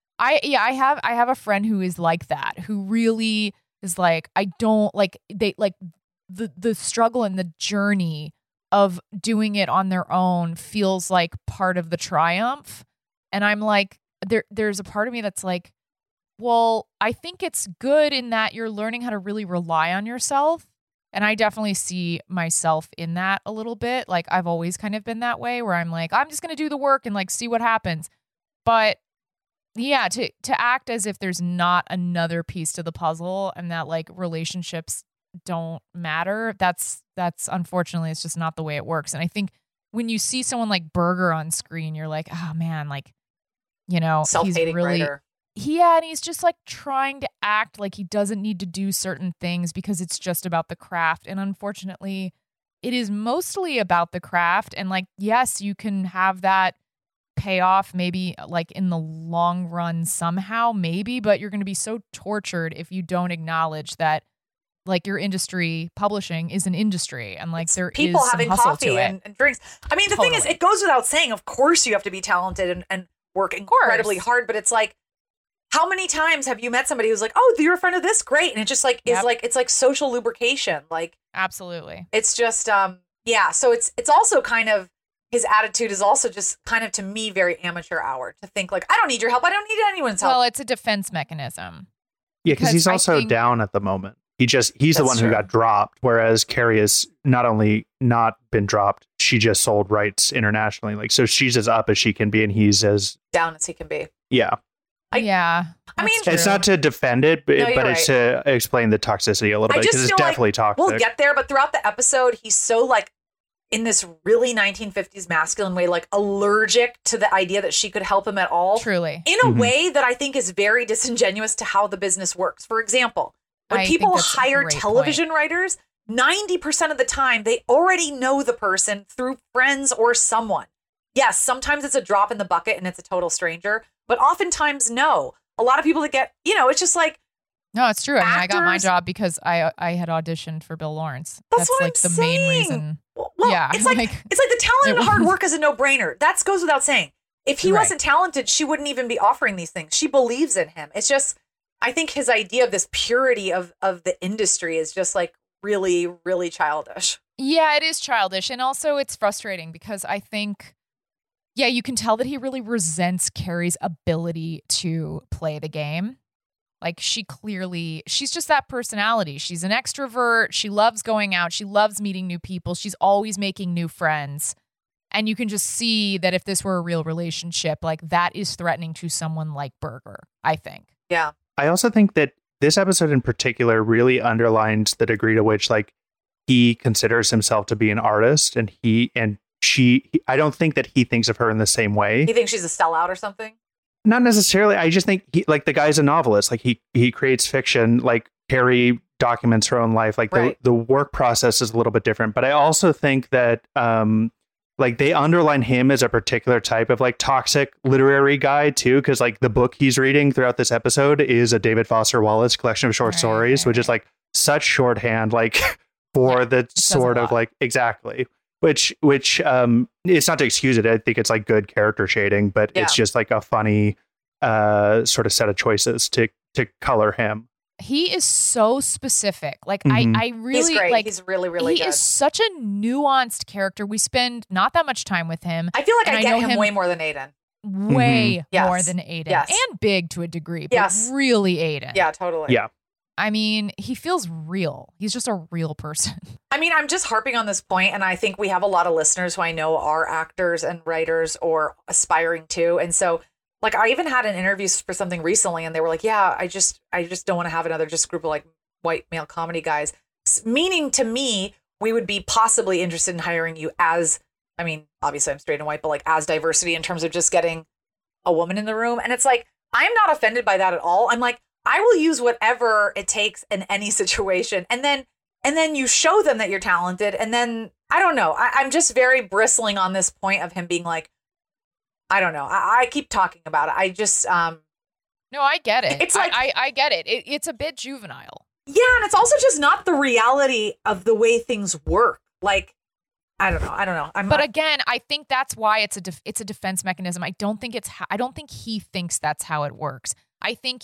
I have a friend who is like that, who really is like, I don't like, they like the struggle and the journey of doing it on their own feels like part of the triumph. And I'm like, there's a part of me that's like, well, I think it's good in that you're learning how to really rely on yourself. And I definitely see myself in that a little bit. Like I've always kind of been that way where I'm like, I'm just going to do the work and like see what happens. But yeah, to act as if there's not another piece to the puzzle and that like relationships don't matter. That's unfortunately, it's just not the way it works. And I think when you see someone like Berger on screen, you're like, oh man, like, you know, self-hating he's really writer. Yeah, and he's just like trying to act like he doesn't need to do certain things because it's just about the craft. And unfortunately, it is mostly about the craft. And like, yes, you can have that pay off maybe like in the long run somehow, maybe, but you're going to be so tortured if you don't acknowledge that like your industry, publishing, is an industry, and like there people is some having hustle coffee to it. and drinks. I mean, the thing is, it goes without saying, of course you have to be talented and work incredibly hard, but it's like, how many times have you met somebody who's like, oh, you're a friend of this? Great. And it just like is like, it's like social lubrication. Like, absolutely. It's just, yeah. So it's also kind of, his attitude is also just kind of, to me, very amateur hour to think like, I don't need your help. I don't need anyone's help. Well, it's a defense mechanism. Yeah, because he's also down at the moment. He's the one who got dropped, whereas Carrie has not only not been dropped, she just sold rights internationally. Like, so she's as up as she can be, and he's as down as he can be. Yeah. I mean, it's not to defend it, but, it's to explain the toxicity a little bit, because it's definitely toxic. We'll get there, but throughout the episode, he's so like in this really 1950s masculine way, like allergic to the idea that she could help him at all. Truly. In a way that I think is very disingenuous to how the business works. For example, when people hire television writers, 90% of the time, they already know the person through friends or someone. Yes, sometimes it's a drop in the bucket and it's a total stranger, but oftentimes, no. A lot of people that get, you know, it's just like, no, it's true. I mean, I got my job because I had auditioned for Bill Lawrence. That's like the main reason. Well, yeah, it's like the talent and hard work is a no-brainer. That goes without saying. If he wasn't talented, she wouldn't even be offering these things. She believes in him. It's just, I think his idea of this purity of the industry is just like really, really childish. Yeah, it is childish. And also it's frustrating because I think, yeah, you can tell that he really resents Carrie's ability to play the game. Like she's just that personality. She's an extrovert. She loves going out. She loves meeting new people. She's always making new friends. And you can just see that if this were a real relationship, like that is threatening to someone like Berger, I think. Yeah. I also think that this episode in particular really underlines the degree to which like he considers himself to be an artist, and I don't think that he thinks of her in the same way. You think she's a sellout or something? Not necessarily. I just think the guy's a novelist. Like he creates fiction. Like Carrie documents her own life. Like the work process is a little bit different. But I also think that like they underline him as a particular type of like toxic literary guy too, because like the book he's reading throughout this episode is a David Foster Wallace collection of short stories, which is like such shorthand like for the sort of like exactly. Which it's not to excuse it. I think it's like good character shading, but it's just like a funny sort of set of choices to color him. He is so specific. Like I really he's great. like. He's really, really good. He is such a nuanced character. We spend not that much time with him. I feel like I get him way more than Aiden. Way more than Aiden, and Big to a degree, but really Aiden. Yeah, totally. Yeah. I mean, he feels real. He's just a real person. I mean, I'm just harping on this point, and I think we have a lot of listeners who I know are actors and writers or aspiring to. And so, like, I even had an interview for something recently, and they were like, yeah, I just don't want to have another just group of like white male comedy guys. Meaning to me, we would be possibly interested in hiring you as, I mean, obviously I'm straight and white, but like as diversity in terms of just getting a woman in the room. And it's like, I'm not offended by that at all. I'm like, I will use whatever it takes in any situation. And then you show them that you're talented. And then, I don't know. I'm just very bristling on this point of him being like, I don't know. I keep talking about it. I just, no, I get it. It's like, I get it. It's a bit juvenile. Yeah. And it's also just not the reality of the way things work. Like, I don't know. But again, I think that's why it's a defense mechanism. I don't think he thinks that's how it works. I think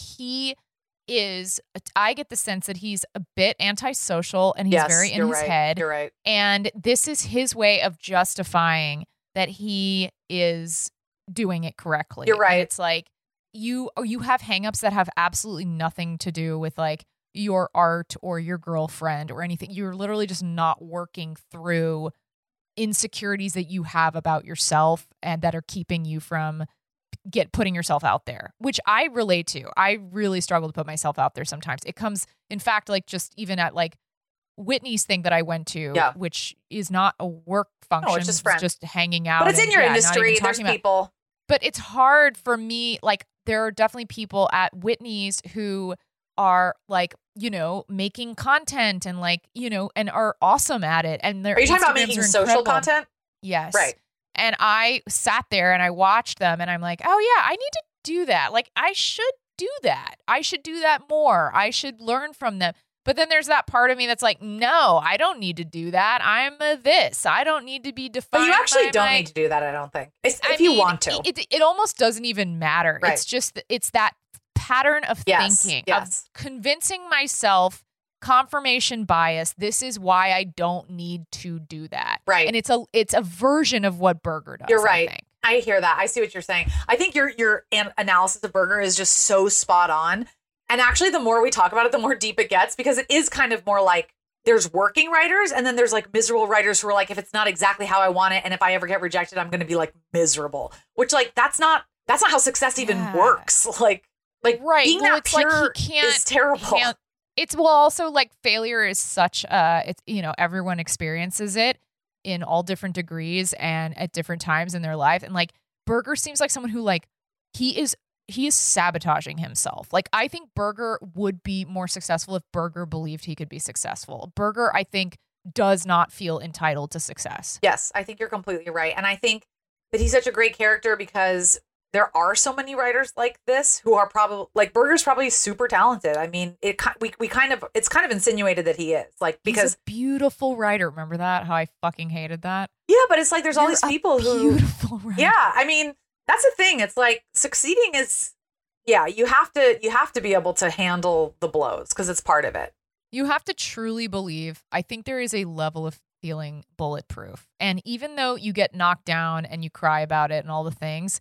I get the sense that he's a bit antisocial and he's very in his head. You're right. And this is his way of justifying that he is doing it correctly. You're right. And it's like you have hangups that have absolutely nothing to do with like your art or your girlfriend or anything. You're literally just not working through insecurities that you have about yourself and that are keeping you from putting yourself out there, which I relate to. I really struggle to put myself out there sometimes. It comes, in fact, like just even at like Whitney's thing that I went to, which is not a work function. No, it's just friends. Just hanging out. But it's in your industry. There's people. But it's hard for me. Like there are definitely people at Whitney's who are like, you know, making content and like, you know, and are awesome at it. And they're, are you talking about making social content? Yes. Right. And I sat there and I watched them and I'm like, oh yeah, I need to do that. Like I should do that. I should do that more. I should learn from them. But then there's that part of me that's like, no, I don't need to do that. I'm this. I don't need to be defined. But you actually don't need to do that, I don't think. If you want to. It almost doesn't even matter. Right. It's just, it's that pattern of thinking, of convincing myself, confirmation bias. This is why I don't need to do that. Right. And it's a version of what Berger does. You're right. I think. I hear that. I see what you're saying. I think your analysis of Berger is just so spot on. And actually, the more we talk about it, the more deep it gets, because it is kind of more like there's working writers and then there's like miserable writers who are like, if it's not exactly how I want it, and if I ever get rejected, I'm going to be like miserable. Which like that's not how success even works. Like right. being well, that it's pure like he can't, is terrible. It's also like failure is such it's, you know, everyone experiences it in all different degrees and at different times in their life. And like Berger seems like someone who like he is sabotaging himself. Like I think Berger would be more successful if Berger believed he could be successful. Berger, I think, does not feel entitled to success. Yes, I think you're completely right. And I think that he's such a great character because there are so many writers like this who are probably like Berger's probably super talented. I mean, it's kind of insinuated that he is like, because he's a beautiful writer. Remember that? How I fucking hated that. Yeah. But it's like, there's all these people who, beautiful writer. Yeah. I mean, that's the thing. It's like succeeding is, you have to be able to handle the blows because it's part of it. You have to truly believe. I think there is a level of feeling bulletproof. And even though you get knocked down and you cry about it and all the things,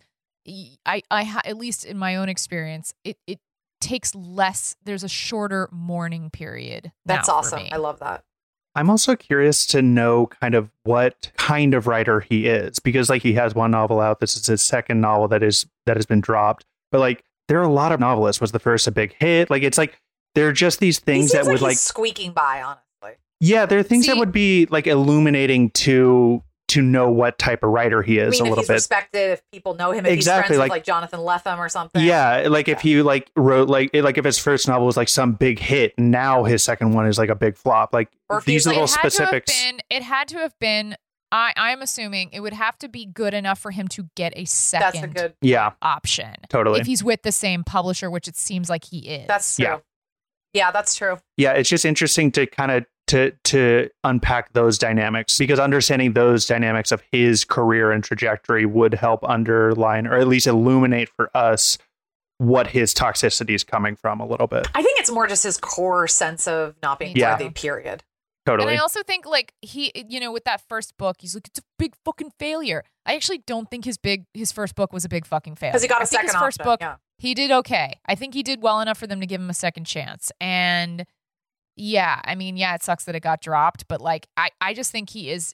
at least in my own experience, it takes less. There's a shorter mourning period. That's awesome. I love that. I'm also curious to know kind of what kind of writer he is, because like he has one novel out. This is his second novel that has been dropped. But like there are a lot of novelists. Was the first a big hit? Like it's like there are just these things that would like squeaking by, honestly. Yeah, there are things that would be like illuminating to know what type of writer he is a little bit. Respected, if people know him, if he's friends with like Jonathan Lethem or something. Yeah, like if he like wrote like if his first novel was like some big hit, and now his second one is like a big flop. Like these little specifics. It had to have been. I'm assuming it would have to be good enough for him to get a second option. Totally. If he's with the same publisher, which it seems like he is. That's true. Yeah, that's true. Yeah, it's just interesting to kind of to unpack those dynamics, because understanding those dynamics of his career and trajectory would help underline, or at least illuminate for us, what his toxicity is coming from a little bit. I think it's more just his core sense of not being worthy, period. Totally. And I also think like he, you know, with that first book, he's like, it's a big fucking failure. I actually don't think his first book was a big fucking failure. Because he got a second his first option, book, He did okay. I think he did well enough for them to give him a second chance. And yeah, I mean, yeah, it sucks that it got dropped, but like, I just think he is,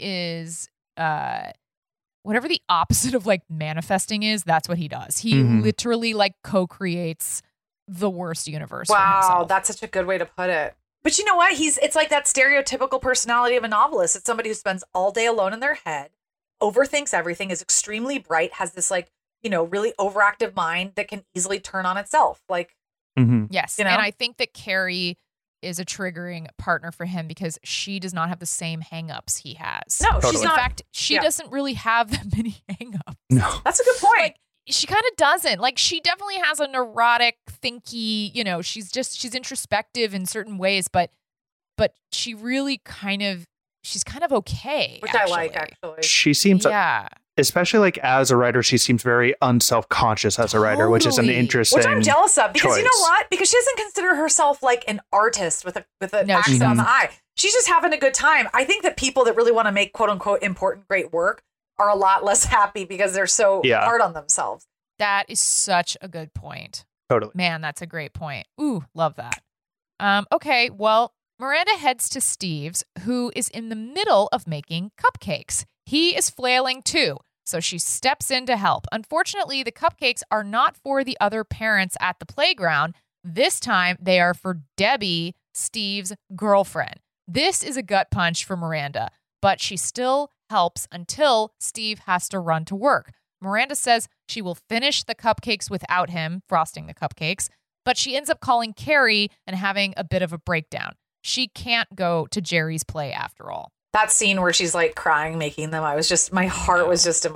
whatever the opposite of like manifesting is, that's what he does. He literally like co-creates the worst universe for himself. Wow, that's such a good way to put it. But you know what? It's like that stereotypical personality of a novelist. It's somebody who spends all day alone in their head, overthinks everything, is extremely bright, has this like, you know, really overactive mind that can easily turn on itself. Like, yes. You know? And I think that Carrie is a triggering partner for him because she does not have the same hangups he has. No, she's not. In fact, she doesn't really have that many hangups. No. That's a good point. Like, she kind of doesn't. Like, she definitely has a neurotic, thinky, you know, she's introspective in certain ways, but she really she's kind of okay. Which I like, actually. She seems, especially like as a writer, she seems very unself-conscious as a writer, which is an interesting Which I'm jealous of because choice. you know what? Because she doesn't consider herself like an artist with an accent on the eye. She's just having a good time. I think that people that really want to make quote unquote important, great work are a lot less happy because they're so hard on themselves. That is such a good point. Totally. Man, that's a great point. Ooh, love that. Okay, well, Miranda heads to Steve's, who is in the middle of making cupcakes. He is flailing too, so she steps in to help. Unfortunately, the cupcakes are not for the other parents at the playground. This time, they are for Debbie, Steve's girlfriend. This is a gut punch for Miranda, but she still helps until Steve has to run to work. Miranda says she will finish the cupcakes without him frosting the cupcakes, but she ends up calling Carrie and having a bit of a breakdown. She can't go to Jerry's play after all. That scene where she's like crying, making them, my heart was just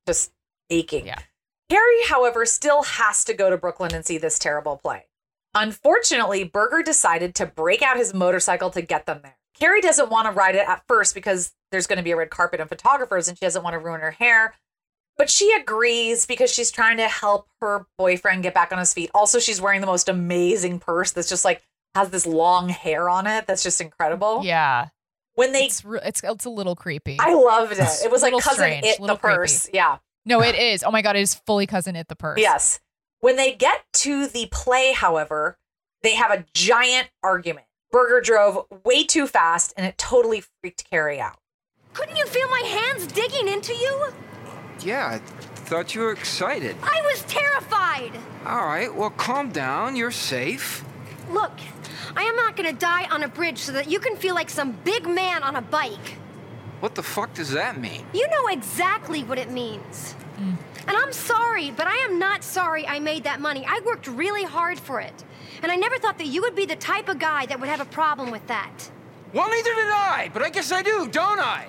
aching. Yeah. Carrie, however, still has to go to Brooklyn and see this terrible play. Unfortunately, Berger decided to break out his motorcycle to get them there. Carrie doesn't want to ride it at first because there's going to be a red carpet and photographers and she doesn't want to ruin her hair. But she agrees because she's trying to help her boyfriend get back on his feet. Also, she's wearing the most amazing purse that's just like has this long hair on it. That's just incredible. Yeah. When they, it's a little creepy. I loved it. It was like Cousin strange, It the purse. Creepy. Yeah. No, it is. Oh my God, it is fully Cousin It the purse. Yes. When they get to the play, however, they have a giant argument. Berger drove way too fast and it totally freaked Carrie out. Couldn't you feel my hands digging into you? Yeah, I thought you were excited. I was terrified. All right, well, calm down. You're safe. Look, I am not going to die on a bridge so that you can feel like some big man on a bike. What the fuck does that mean? You know exactly what it means. And I'm sorry, but I am not sorry I made that money. I worked really hard for it. And I never thought that you would be the type of guy that would have a problem with that. Well, neither did I, but I guess I do, don't I?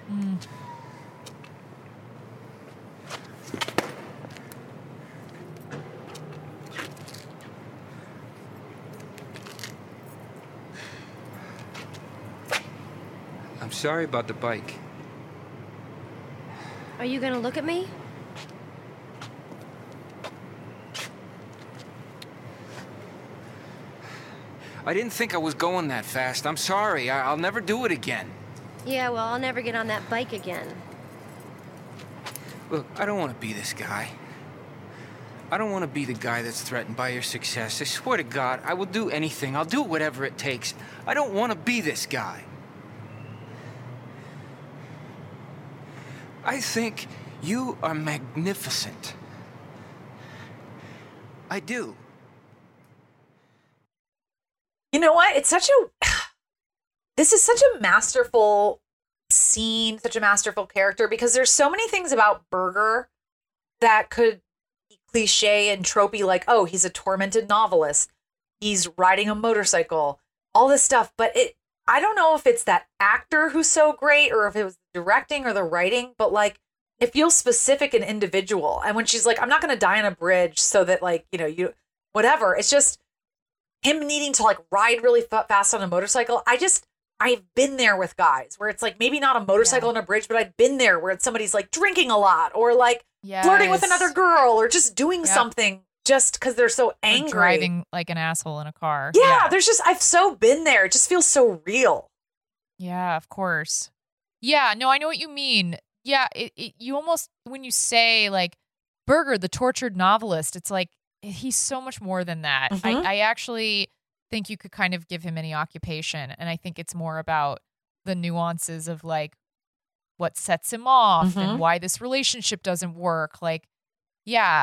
I'm sorry about the bike. Are you going to look at me? I didn't think I was going that fast. I'm sorry. I'll never do it again. Yeah, well, I'll never get on that bike again. Look, I don't want to be this guy. I don't want to be the guy that's threatened by your success. I swear to God, I will do anything. I'll do whatever it takes. I don't want to be this guy. I think you are magnificent. I do. You know what? This is such a masterful scene, such a masterful character, because there's so many things about Berger that could be cliche and tropey, like, oh, he's a tormented novelist. He's riding a motorcycle, all this stuff. But I don't know if it's that actor who's so great or if it was the directing or the writing, but like, it feels specific and individual. And when she's like, I'm not going to die on a bridge so that like, you whatever. It's just him needing to like ride really fast on a motorcycle. I've been there with guys where it's like maybe not a motorcycle on a bridge, but I've been there where it's somebody's like drinking a lot or like flirting with another girl or just doing something just because they're so angry. Or driving like an asshole in a car. Yeah, I've so been there. It just feels so real. Yeah, of course. Yeah, no, I know what you mean. Yeah, you almost, when you say like Berger, the tortured novelist, it's like he's so much more than that. Mhm. I actually think you could kind of give him any occupation. And I think it's more about the nuances of like what sets him off Mhm. and why this relationship doesn't work. Like, yeah,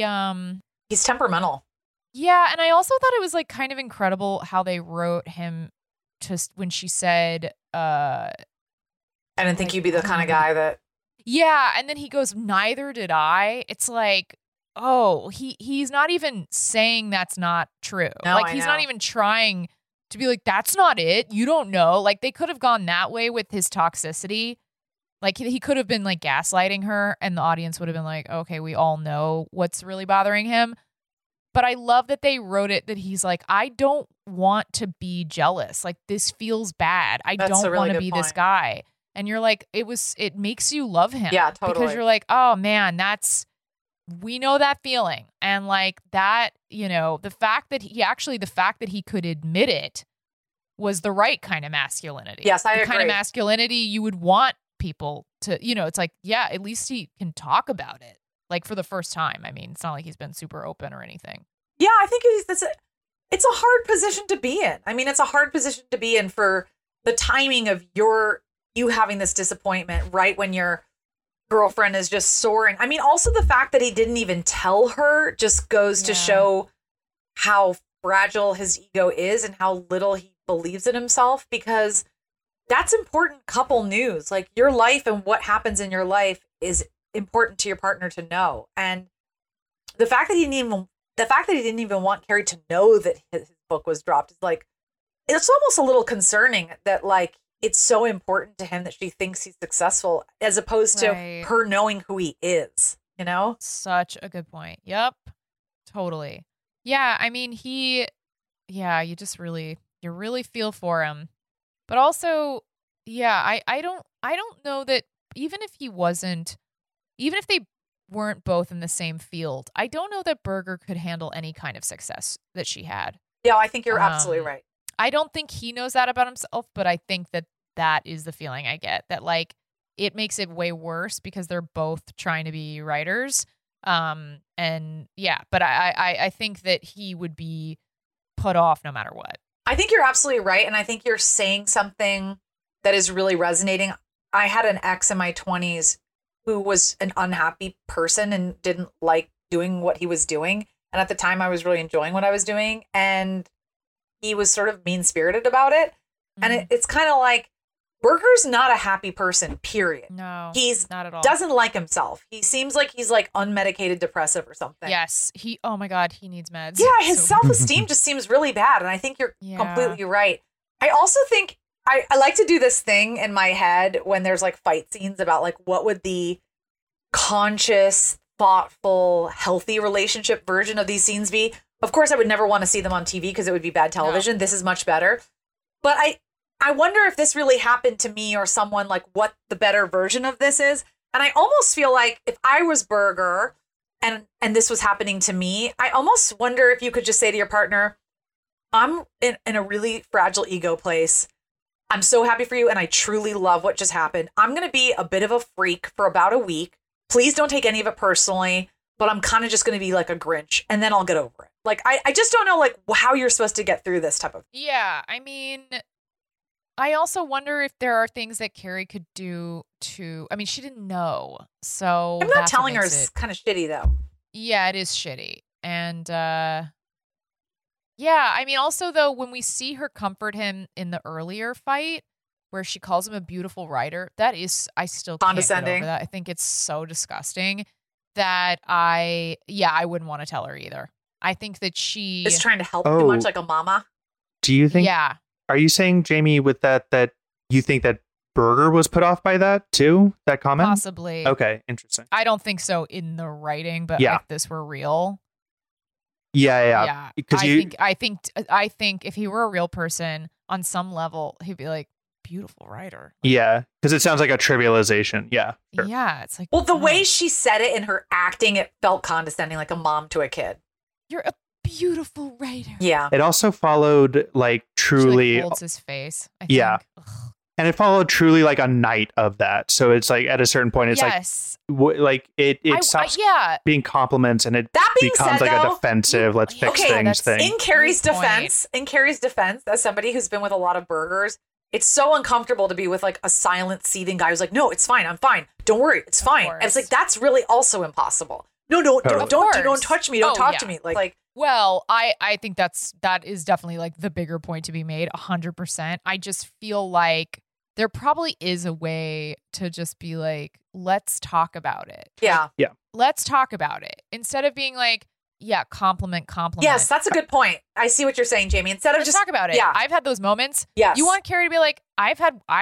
he's temperamental. Yeah, and I also thought it was like kind of incredible how they wrote him when she said, I didn't think like, you'd be the kind of guy that. yeah, and then he goes, neither did I. It's like, oh, he's not even saying that's not true. No, like I he's know. not even trying to be like, that's not it. You don't know. Like they could have gone that way with his toxicity. Like he could have been like gaslighting her and the audience would have been like, okay, we all know what's really bothering him. But I love that they wrote it that he's like, I don't want to be jealous. Like this feels bad. I That's a don't really want to good be this point. guy. And you're like, it makes you love him. Yeah, Because totally. you're like, oh man, we know that feeling. And like that, the fact that he could admit it was the right kind of masculinity. Yes, I the kind of agree. masculinity you would want people to, it's like, yeah, at least he can talk about it. Like for the first time. I mean, it's not like he's been super open or anything. Yeah, I think it's a hard position to be in. I mean, it's a hard position to be in for the timing of you having this disappointment right when your girlfriend is just soaring. I mean, also the fact that he didn't even tell her just goes to show how fragile his ego is and how little he believes in himself, because that's important couple news. Like your life and what happens in your life is important to your partner to know. And the fact that he didn't even want Carrie to know that his book was dropped is like, it's almost a little concerning that like it's so important to him that she thinks he's successful as opposed to Right. her knowing who he is, Such a good point. Yep. Totally. Yeah. I mean, you really feel for him. But also, yeah, I don't know that even if they weren't both in the same field, I don't know that Berger could handle any kind of success that she had. Yeah, I think you're absolutely right. I don't think he knows that about himself, but I think that is the feeling I get, that like it makes it way worse because they're both trying to be writers. And yeah, but I think that he would be put off no matter what. I think you're absolutely right. And I think you're saying something that is really resonating. I had an ex in my 20s who was an unhappy person and didn't like doing what he was doing. And at the time I was really enjoying what I was doing. And he was sort of mean-spirited about it. And it's kind of like, Berger's not a happy person, period. No, he's not at all. Doesn't like himself. He seems like he's like unmedicated depressive or something. Yes. Oh my God, he needs meds. Yeah, his self-esteem just seems really bad. And I think you're completely right. I also think I like to do this thing in my head when there's like fight scenes about like what would the conscious, thoughtful, healthy relationship version of these scenes be. Of course, I would never want to see them on TV because it would be bad television. No. This is much better. But I wonder if this really happened to me or someone, like what the better version of this is. And I almost feel like if I was Berger and this was happening to me, I almost wonder if you could just say to your partner, I'm in a really fragile ego place. I'm so happy for you. And I truly love what just happened. I'm going to be a bit of a freak for about a week. Please don't take any of it personally, but I'm kind of just going to be like a Grinch and then I'll get over it. Like, I just don't know like how you're supposed to get through this type of. Yeah. I mean, I also wonder if there are things that Carrie could do she didn't know. So I'm not telling her it's kind of shitty though. Yeah, it is shitty. And yeah, I mean, also though, when we see her comfort him in the earlier fight where she calls him a beautiful writer, I still can't get over that. I think it's so disgusting that I wouldn't want to tell her either. I think that she is trying to help too much like a mama. Do you think? Yeah. Are you saying, Jamie, with that you think that Berger was put off by that too? That comment? Possibly. Okay, interesting. I don't think so in the writing, but if this were real. Yeah. Because I think if he were a real person on some level, he'd be like, beautiful writer. Yeah, because it sounds like a trivialization. Yeah. Sure. Yeah, it's like, well, the way she said it in her acting, it felt condescending, like a mom to a kid. You're a beautiful writer. Yeah. It also followed like truly she, like, holds his face. I think. Yeah. Ugh. And it followed truly like a night of that. So it's like at a certain point, it's like it stops being compliments and it becomes said, like though, a defensive, let's fix things thing. In Carrie's defense, as somebody who's been with a lot of burgers, it's so uncomfortable to be with like a silent seething guy who's like, no, it's fine. I'm fine. Don't worry. It's fine. And it's like, that's really also impossible. No, don't touch me. Don't talk to me. Like, well, I think that is definitely like the bigger point to be made. 100%. I just feel like there probably is a way to just be like, let's talk about it. Yeah. Yeah. Let's talk about it instead of being like, yeah, compliment. Yes, that's a good point. I see what you're saying, Jamie. Instead of let's just talk about it. Yeah. I've had those moments. Yes. You want Carrie to be like, I've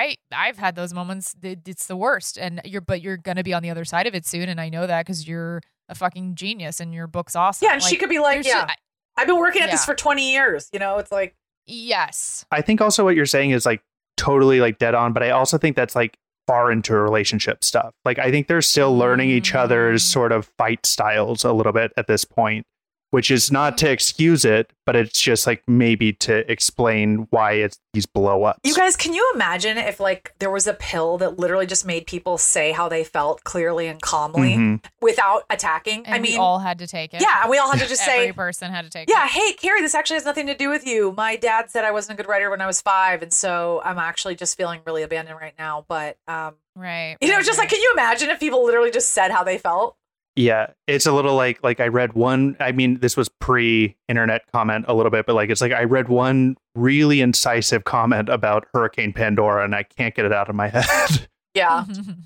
had those moments. It's the worst, and you're gonna be on the other side of it soon, and I know that because you're a fucking genius and your book's awesome. Yeah, and she could be like, I've been working at this for 20 years. You know, it's like, yes. I think also what you're saying is like totally like dead on, but I also think that's like far into relationship stuff. Like I think they're still learning each other's sort of fight styles a little bit at this point, which is not to excuse it, but it's just like maybe to explain why it's these blow ups. You guys, can you imagine if like there was a pill that literally just made people say how they felt clearly and calmly without attacking? And we all had to take it. Yeah, and we all had to just say, every person had to take it. Yeah, hey, Carrie, this actually has nothing to do with you. My dad said I wasn't a good writer when I was 5, and so I'm actually just feeling really abandoned right now. But right, you know, just like, can you imagine if people literally just said how they felt? Yeah, it's a little like I read one. I mean, this was pre-internet comment a little bit, but like it's like I read one really incisive comment about Hurricane Pandora, and I can't get it out of my head. Yeah.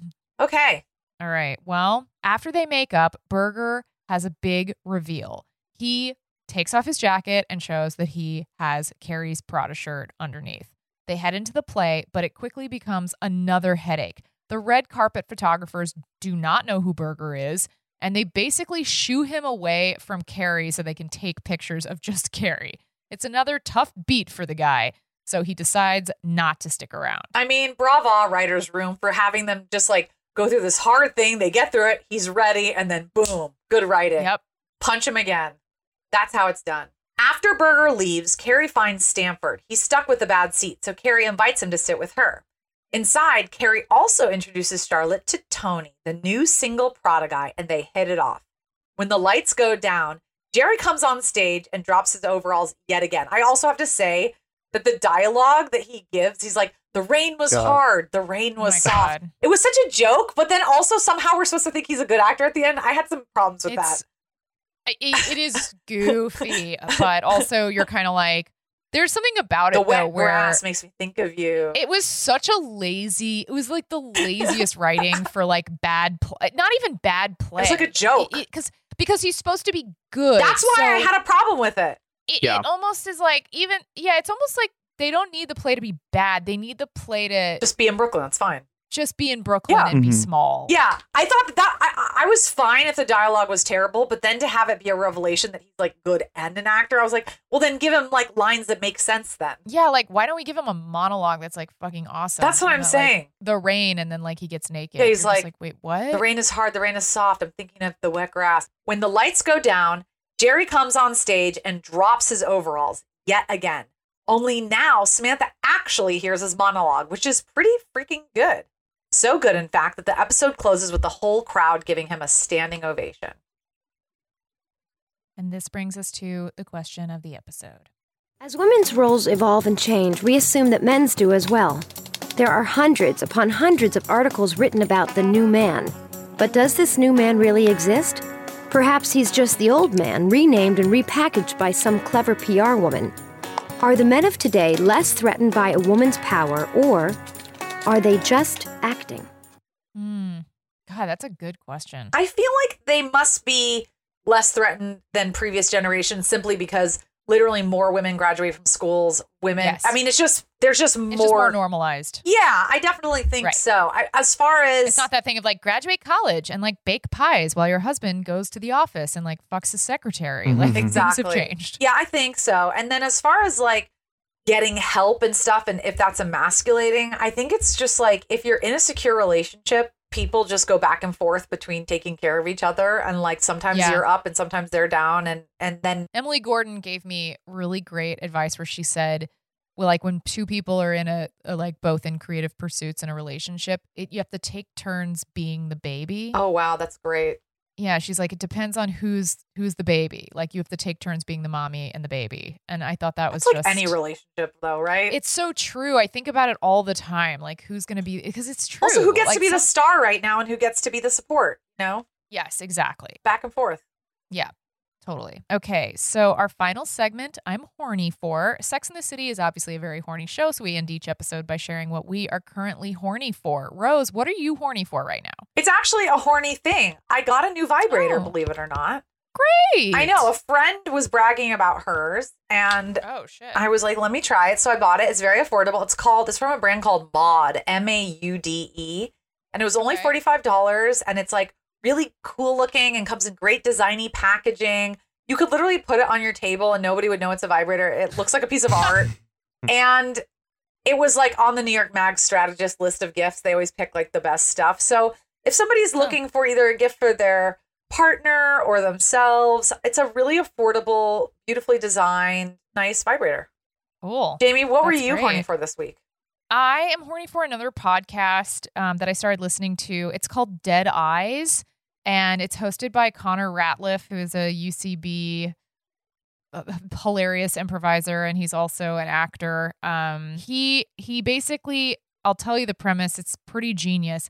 Okay. All right. Well, after they make up, Berger has a big reveal. He takes off his jacket and shows that he has Carrie's Prada shirt underneath. They head into the play, but it quickly becomes another headache. The red carpet photographers do not know who Berger is, and they basically shoo him away from Carrie so they can take pictures of just Carrie. It's another tough beat for the guy, so he decides not to stick around. I mean, brava, writer's room, for having them just like go through this hard thing. They get through it. He's ready. And then boom, good writing. Yep. Punch him again. That's how it's done. After Berger leaves, Carrie finds Stanford. He's stuck with a bad seat, so Carrie invites him to sit with her. Inside, Carrie also introduces Charlotte to Tony, the new single Prada guy, and they hit it off. When the lights go down, Jerry comes on stage and drops his overalls yet again. I also have to say that the dialogue that he gives, he's like, the rain was hard, the rain was soft. God. It was such a joke, but then also somehow we're supposed to think he's a good actor at the end. I had some problems with that. It is goofy, but also you're kind of like, there's something about it, the wet though, where grass makes me think of you. It was such a lazy, it was like the laziest writing for like bad play, not even bad play. It's like a joke. Because he's supposed to be good. That's why I had a problem with it. It almost is like it's almost like they don't need the play to be bad. They need the play to just be in Brooklyn. That's fine. Just be in Brooklyn and be small. Yeah. I thought that I was fine if the dialogue was terrible, but then to have it be a revelation that he's like good and an actor, I was like, well, then give him like lines that make sense then. Yeah. Like, why don't we give him a monologue that's like fucking awesome? That's what I'm saying. Like, the rain, and then like he gets naked. Yeah, he's like, wait, what? The rain is hard. The rain is soft. I'm thinking of the wet grass. When the lights go down, Jerry comes on stage and drops his overalls yet again. Only now Samantha actually hears his monologue, which is pretty freaking good. So good, in fact, that the episode closes with the whole crowd giving him a standing ovation. And this brings us to the question of the episode. As women's roles evolve and change, we assume that men's do as well. There are hundreds upon hundreds of articles written about the new man. But does this new man really exist? Perhaps he's just the old man, renamed and repackaged by some clever PR woman. Are the men of today less threatened by a woman's power, or are they just acting? God, that's a good question. I feel like they must be less threatened than previous generations simply because literally more women graduate from schools. Women, yes. I mean, there's just more normalized. Yeah, I definitely think so. As far as it's not that thing of like graduate college and like bake pies while your husband goes to the office and like fucks his secretary. Mm-hmm. Like exactly. things have changed. Yeah, I think so. And then as far as like getting help and stuff, and if that's emasculating, I think it's just like if you're in a secure relationship, people just go back and forth between taking care of each other, and like sometimes you're up and sometimes they're down, and then Emily Gordon gave me really great advice where she said, Well, like when two people are in a like both in creative pursuits in a relationship, you have to take turns being the baby. Oh, wow. That's great. Yeah, she's like, it depends on who's the baby. Like you have to take turns being the mommy and the baby. And I thought that was like just any relationship though, right? It's so true. I think about it all the time. Like who's going to be, because it's true. Also, who gets like, to be the star right now and who gets to be the support, you know? Yes, exactly. Back and forth. Yeah, totally. Okay, so our final segment, I'm horny for. Sex and the City is obviously a very horny show, so we end each episode by sharing what we are currently horny for. Rose, what are you horny for right now? It's actually a horny thing. I got a new vibrator, believe it or not. Great. I know. A friend was bragging about hers, and I was like, let me try it. So I bought it. It's very affordable. It's from a brand called Maude, Maude, and it was only $45, and it's like really cool looking and comes in great designy packaging. You could literally put it on your table and nobody would know it's a vibrator. It looks like a piece of art. And it was like on the New York Mag strategist list of gifts. They always pick like the best stuff. So if somebody's looking for either a gift for their partner or themselves, it's a really affordable, beautifully designed, nice vibrator. Cool. Jamie, what were That's you great. horny for this week? I am horny for another podcast that I started listening to. It's called Dead Eyes, and it's hosted by Connor Ratliff, who is a UCB hilarious improviser, and he's also an actor. He basically, I'll tell you the premise. It's pretty genius.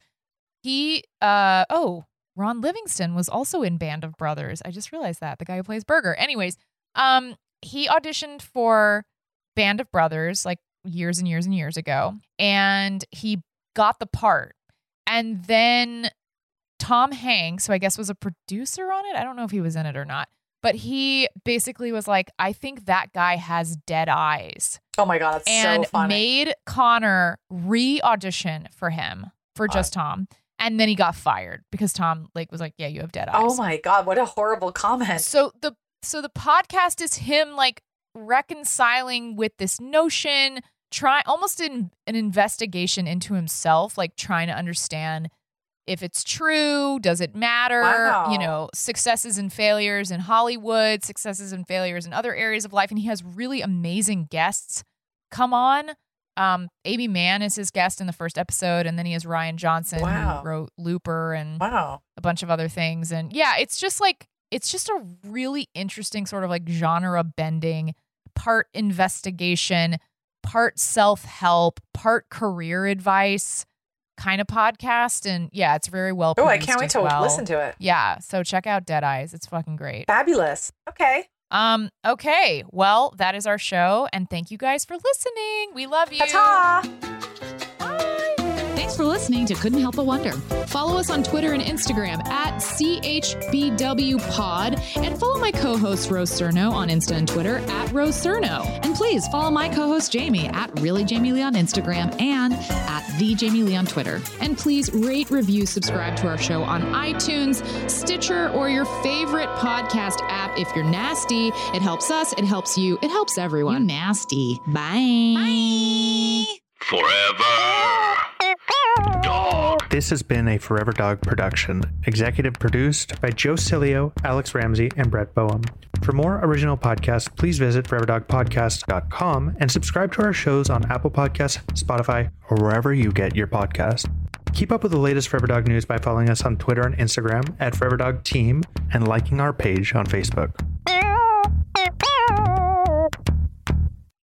Ron Livingston was also in Band of Brothers. I just realized that, the guy who plays Burger. Anyways, he auditioned for Band of Brothers like years and years and years ago, and he got the part. And then Tom Hanks, who I guess was a producer on it, I don't know if he was in it or not, but he basically was like, I think that guy has dead eyes. Oh my God, that's so funny. And made Connor re-audition for him, for just Tom. And then he got fired because Tom was like, yeah, you have dead eyes. Oh my God, what a horrible comment. So the podcast is him like reconciling with this notion, almost in an investigation into himself, like trying to understand if it's true, does it matter? Wow. You know, successes and failures in Hollywood, successes and failures in other areas of life. And he has really amazing guests come on. Amy Mann is his guest in the first episode, and then he has Ryan Johnson, who wrote Looper and a bunch of other things. And yeah, it's just a really interesting sort of like genre bending, part investigation, part self-help, part career advice kind of podcast. And yeah, it's very well produced. Oh, I can't wait to listen to it. Yeah, so check out Dead Eyes. It's fucking great. Fabulous. Okay. Okay. Well, that is our show, and thank you guys for listening. We love you. Ta-ta. Thanks for listening to Couldn't Help But Wonder. Follow us on Twitter and Instagram at CHBWPod, and follow my co-host Rose Cerno on Insta and Twitter at Rose Cerno. And please follow my co-host Jamie at ReallyJamieLee on Instagram and at TheJamieLee on Twitter. And please rate, review, subscribe to our show on iTunes, Stitcher, or your favorite podcast app. If you're nasty, it helps us, it helps you, it helps everyone. You nasty. Bye. Bye. Forever Dog. This has been a Forever Dog production, executive produced by Joe Cilio, Alex Ramsey, and Brett Boehm. For more original podcasts, please visit foreverdogpodcast.com and subscribe to our shows on Apple Podcasts, Spotify, or wherever you get your podcasts. Keep up with the latest Forever Dog news by following us on Twitter and Instagram at Forever Dog Team and liking our page on Facebook.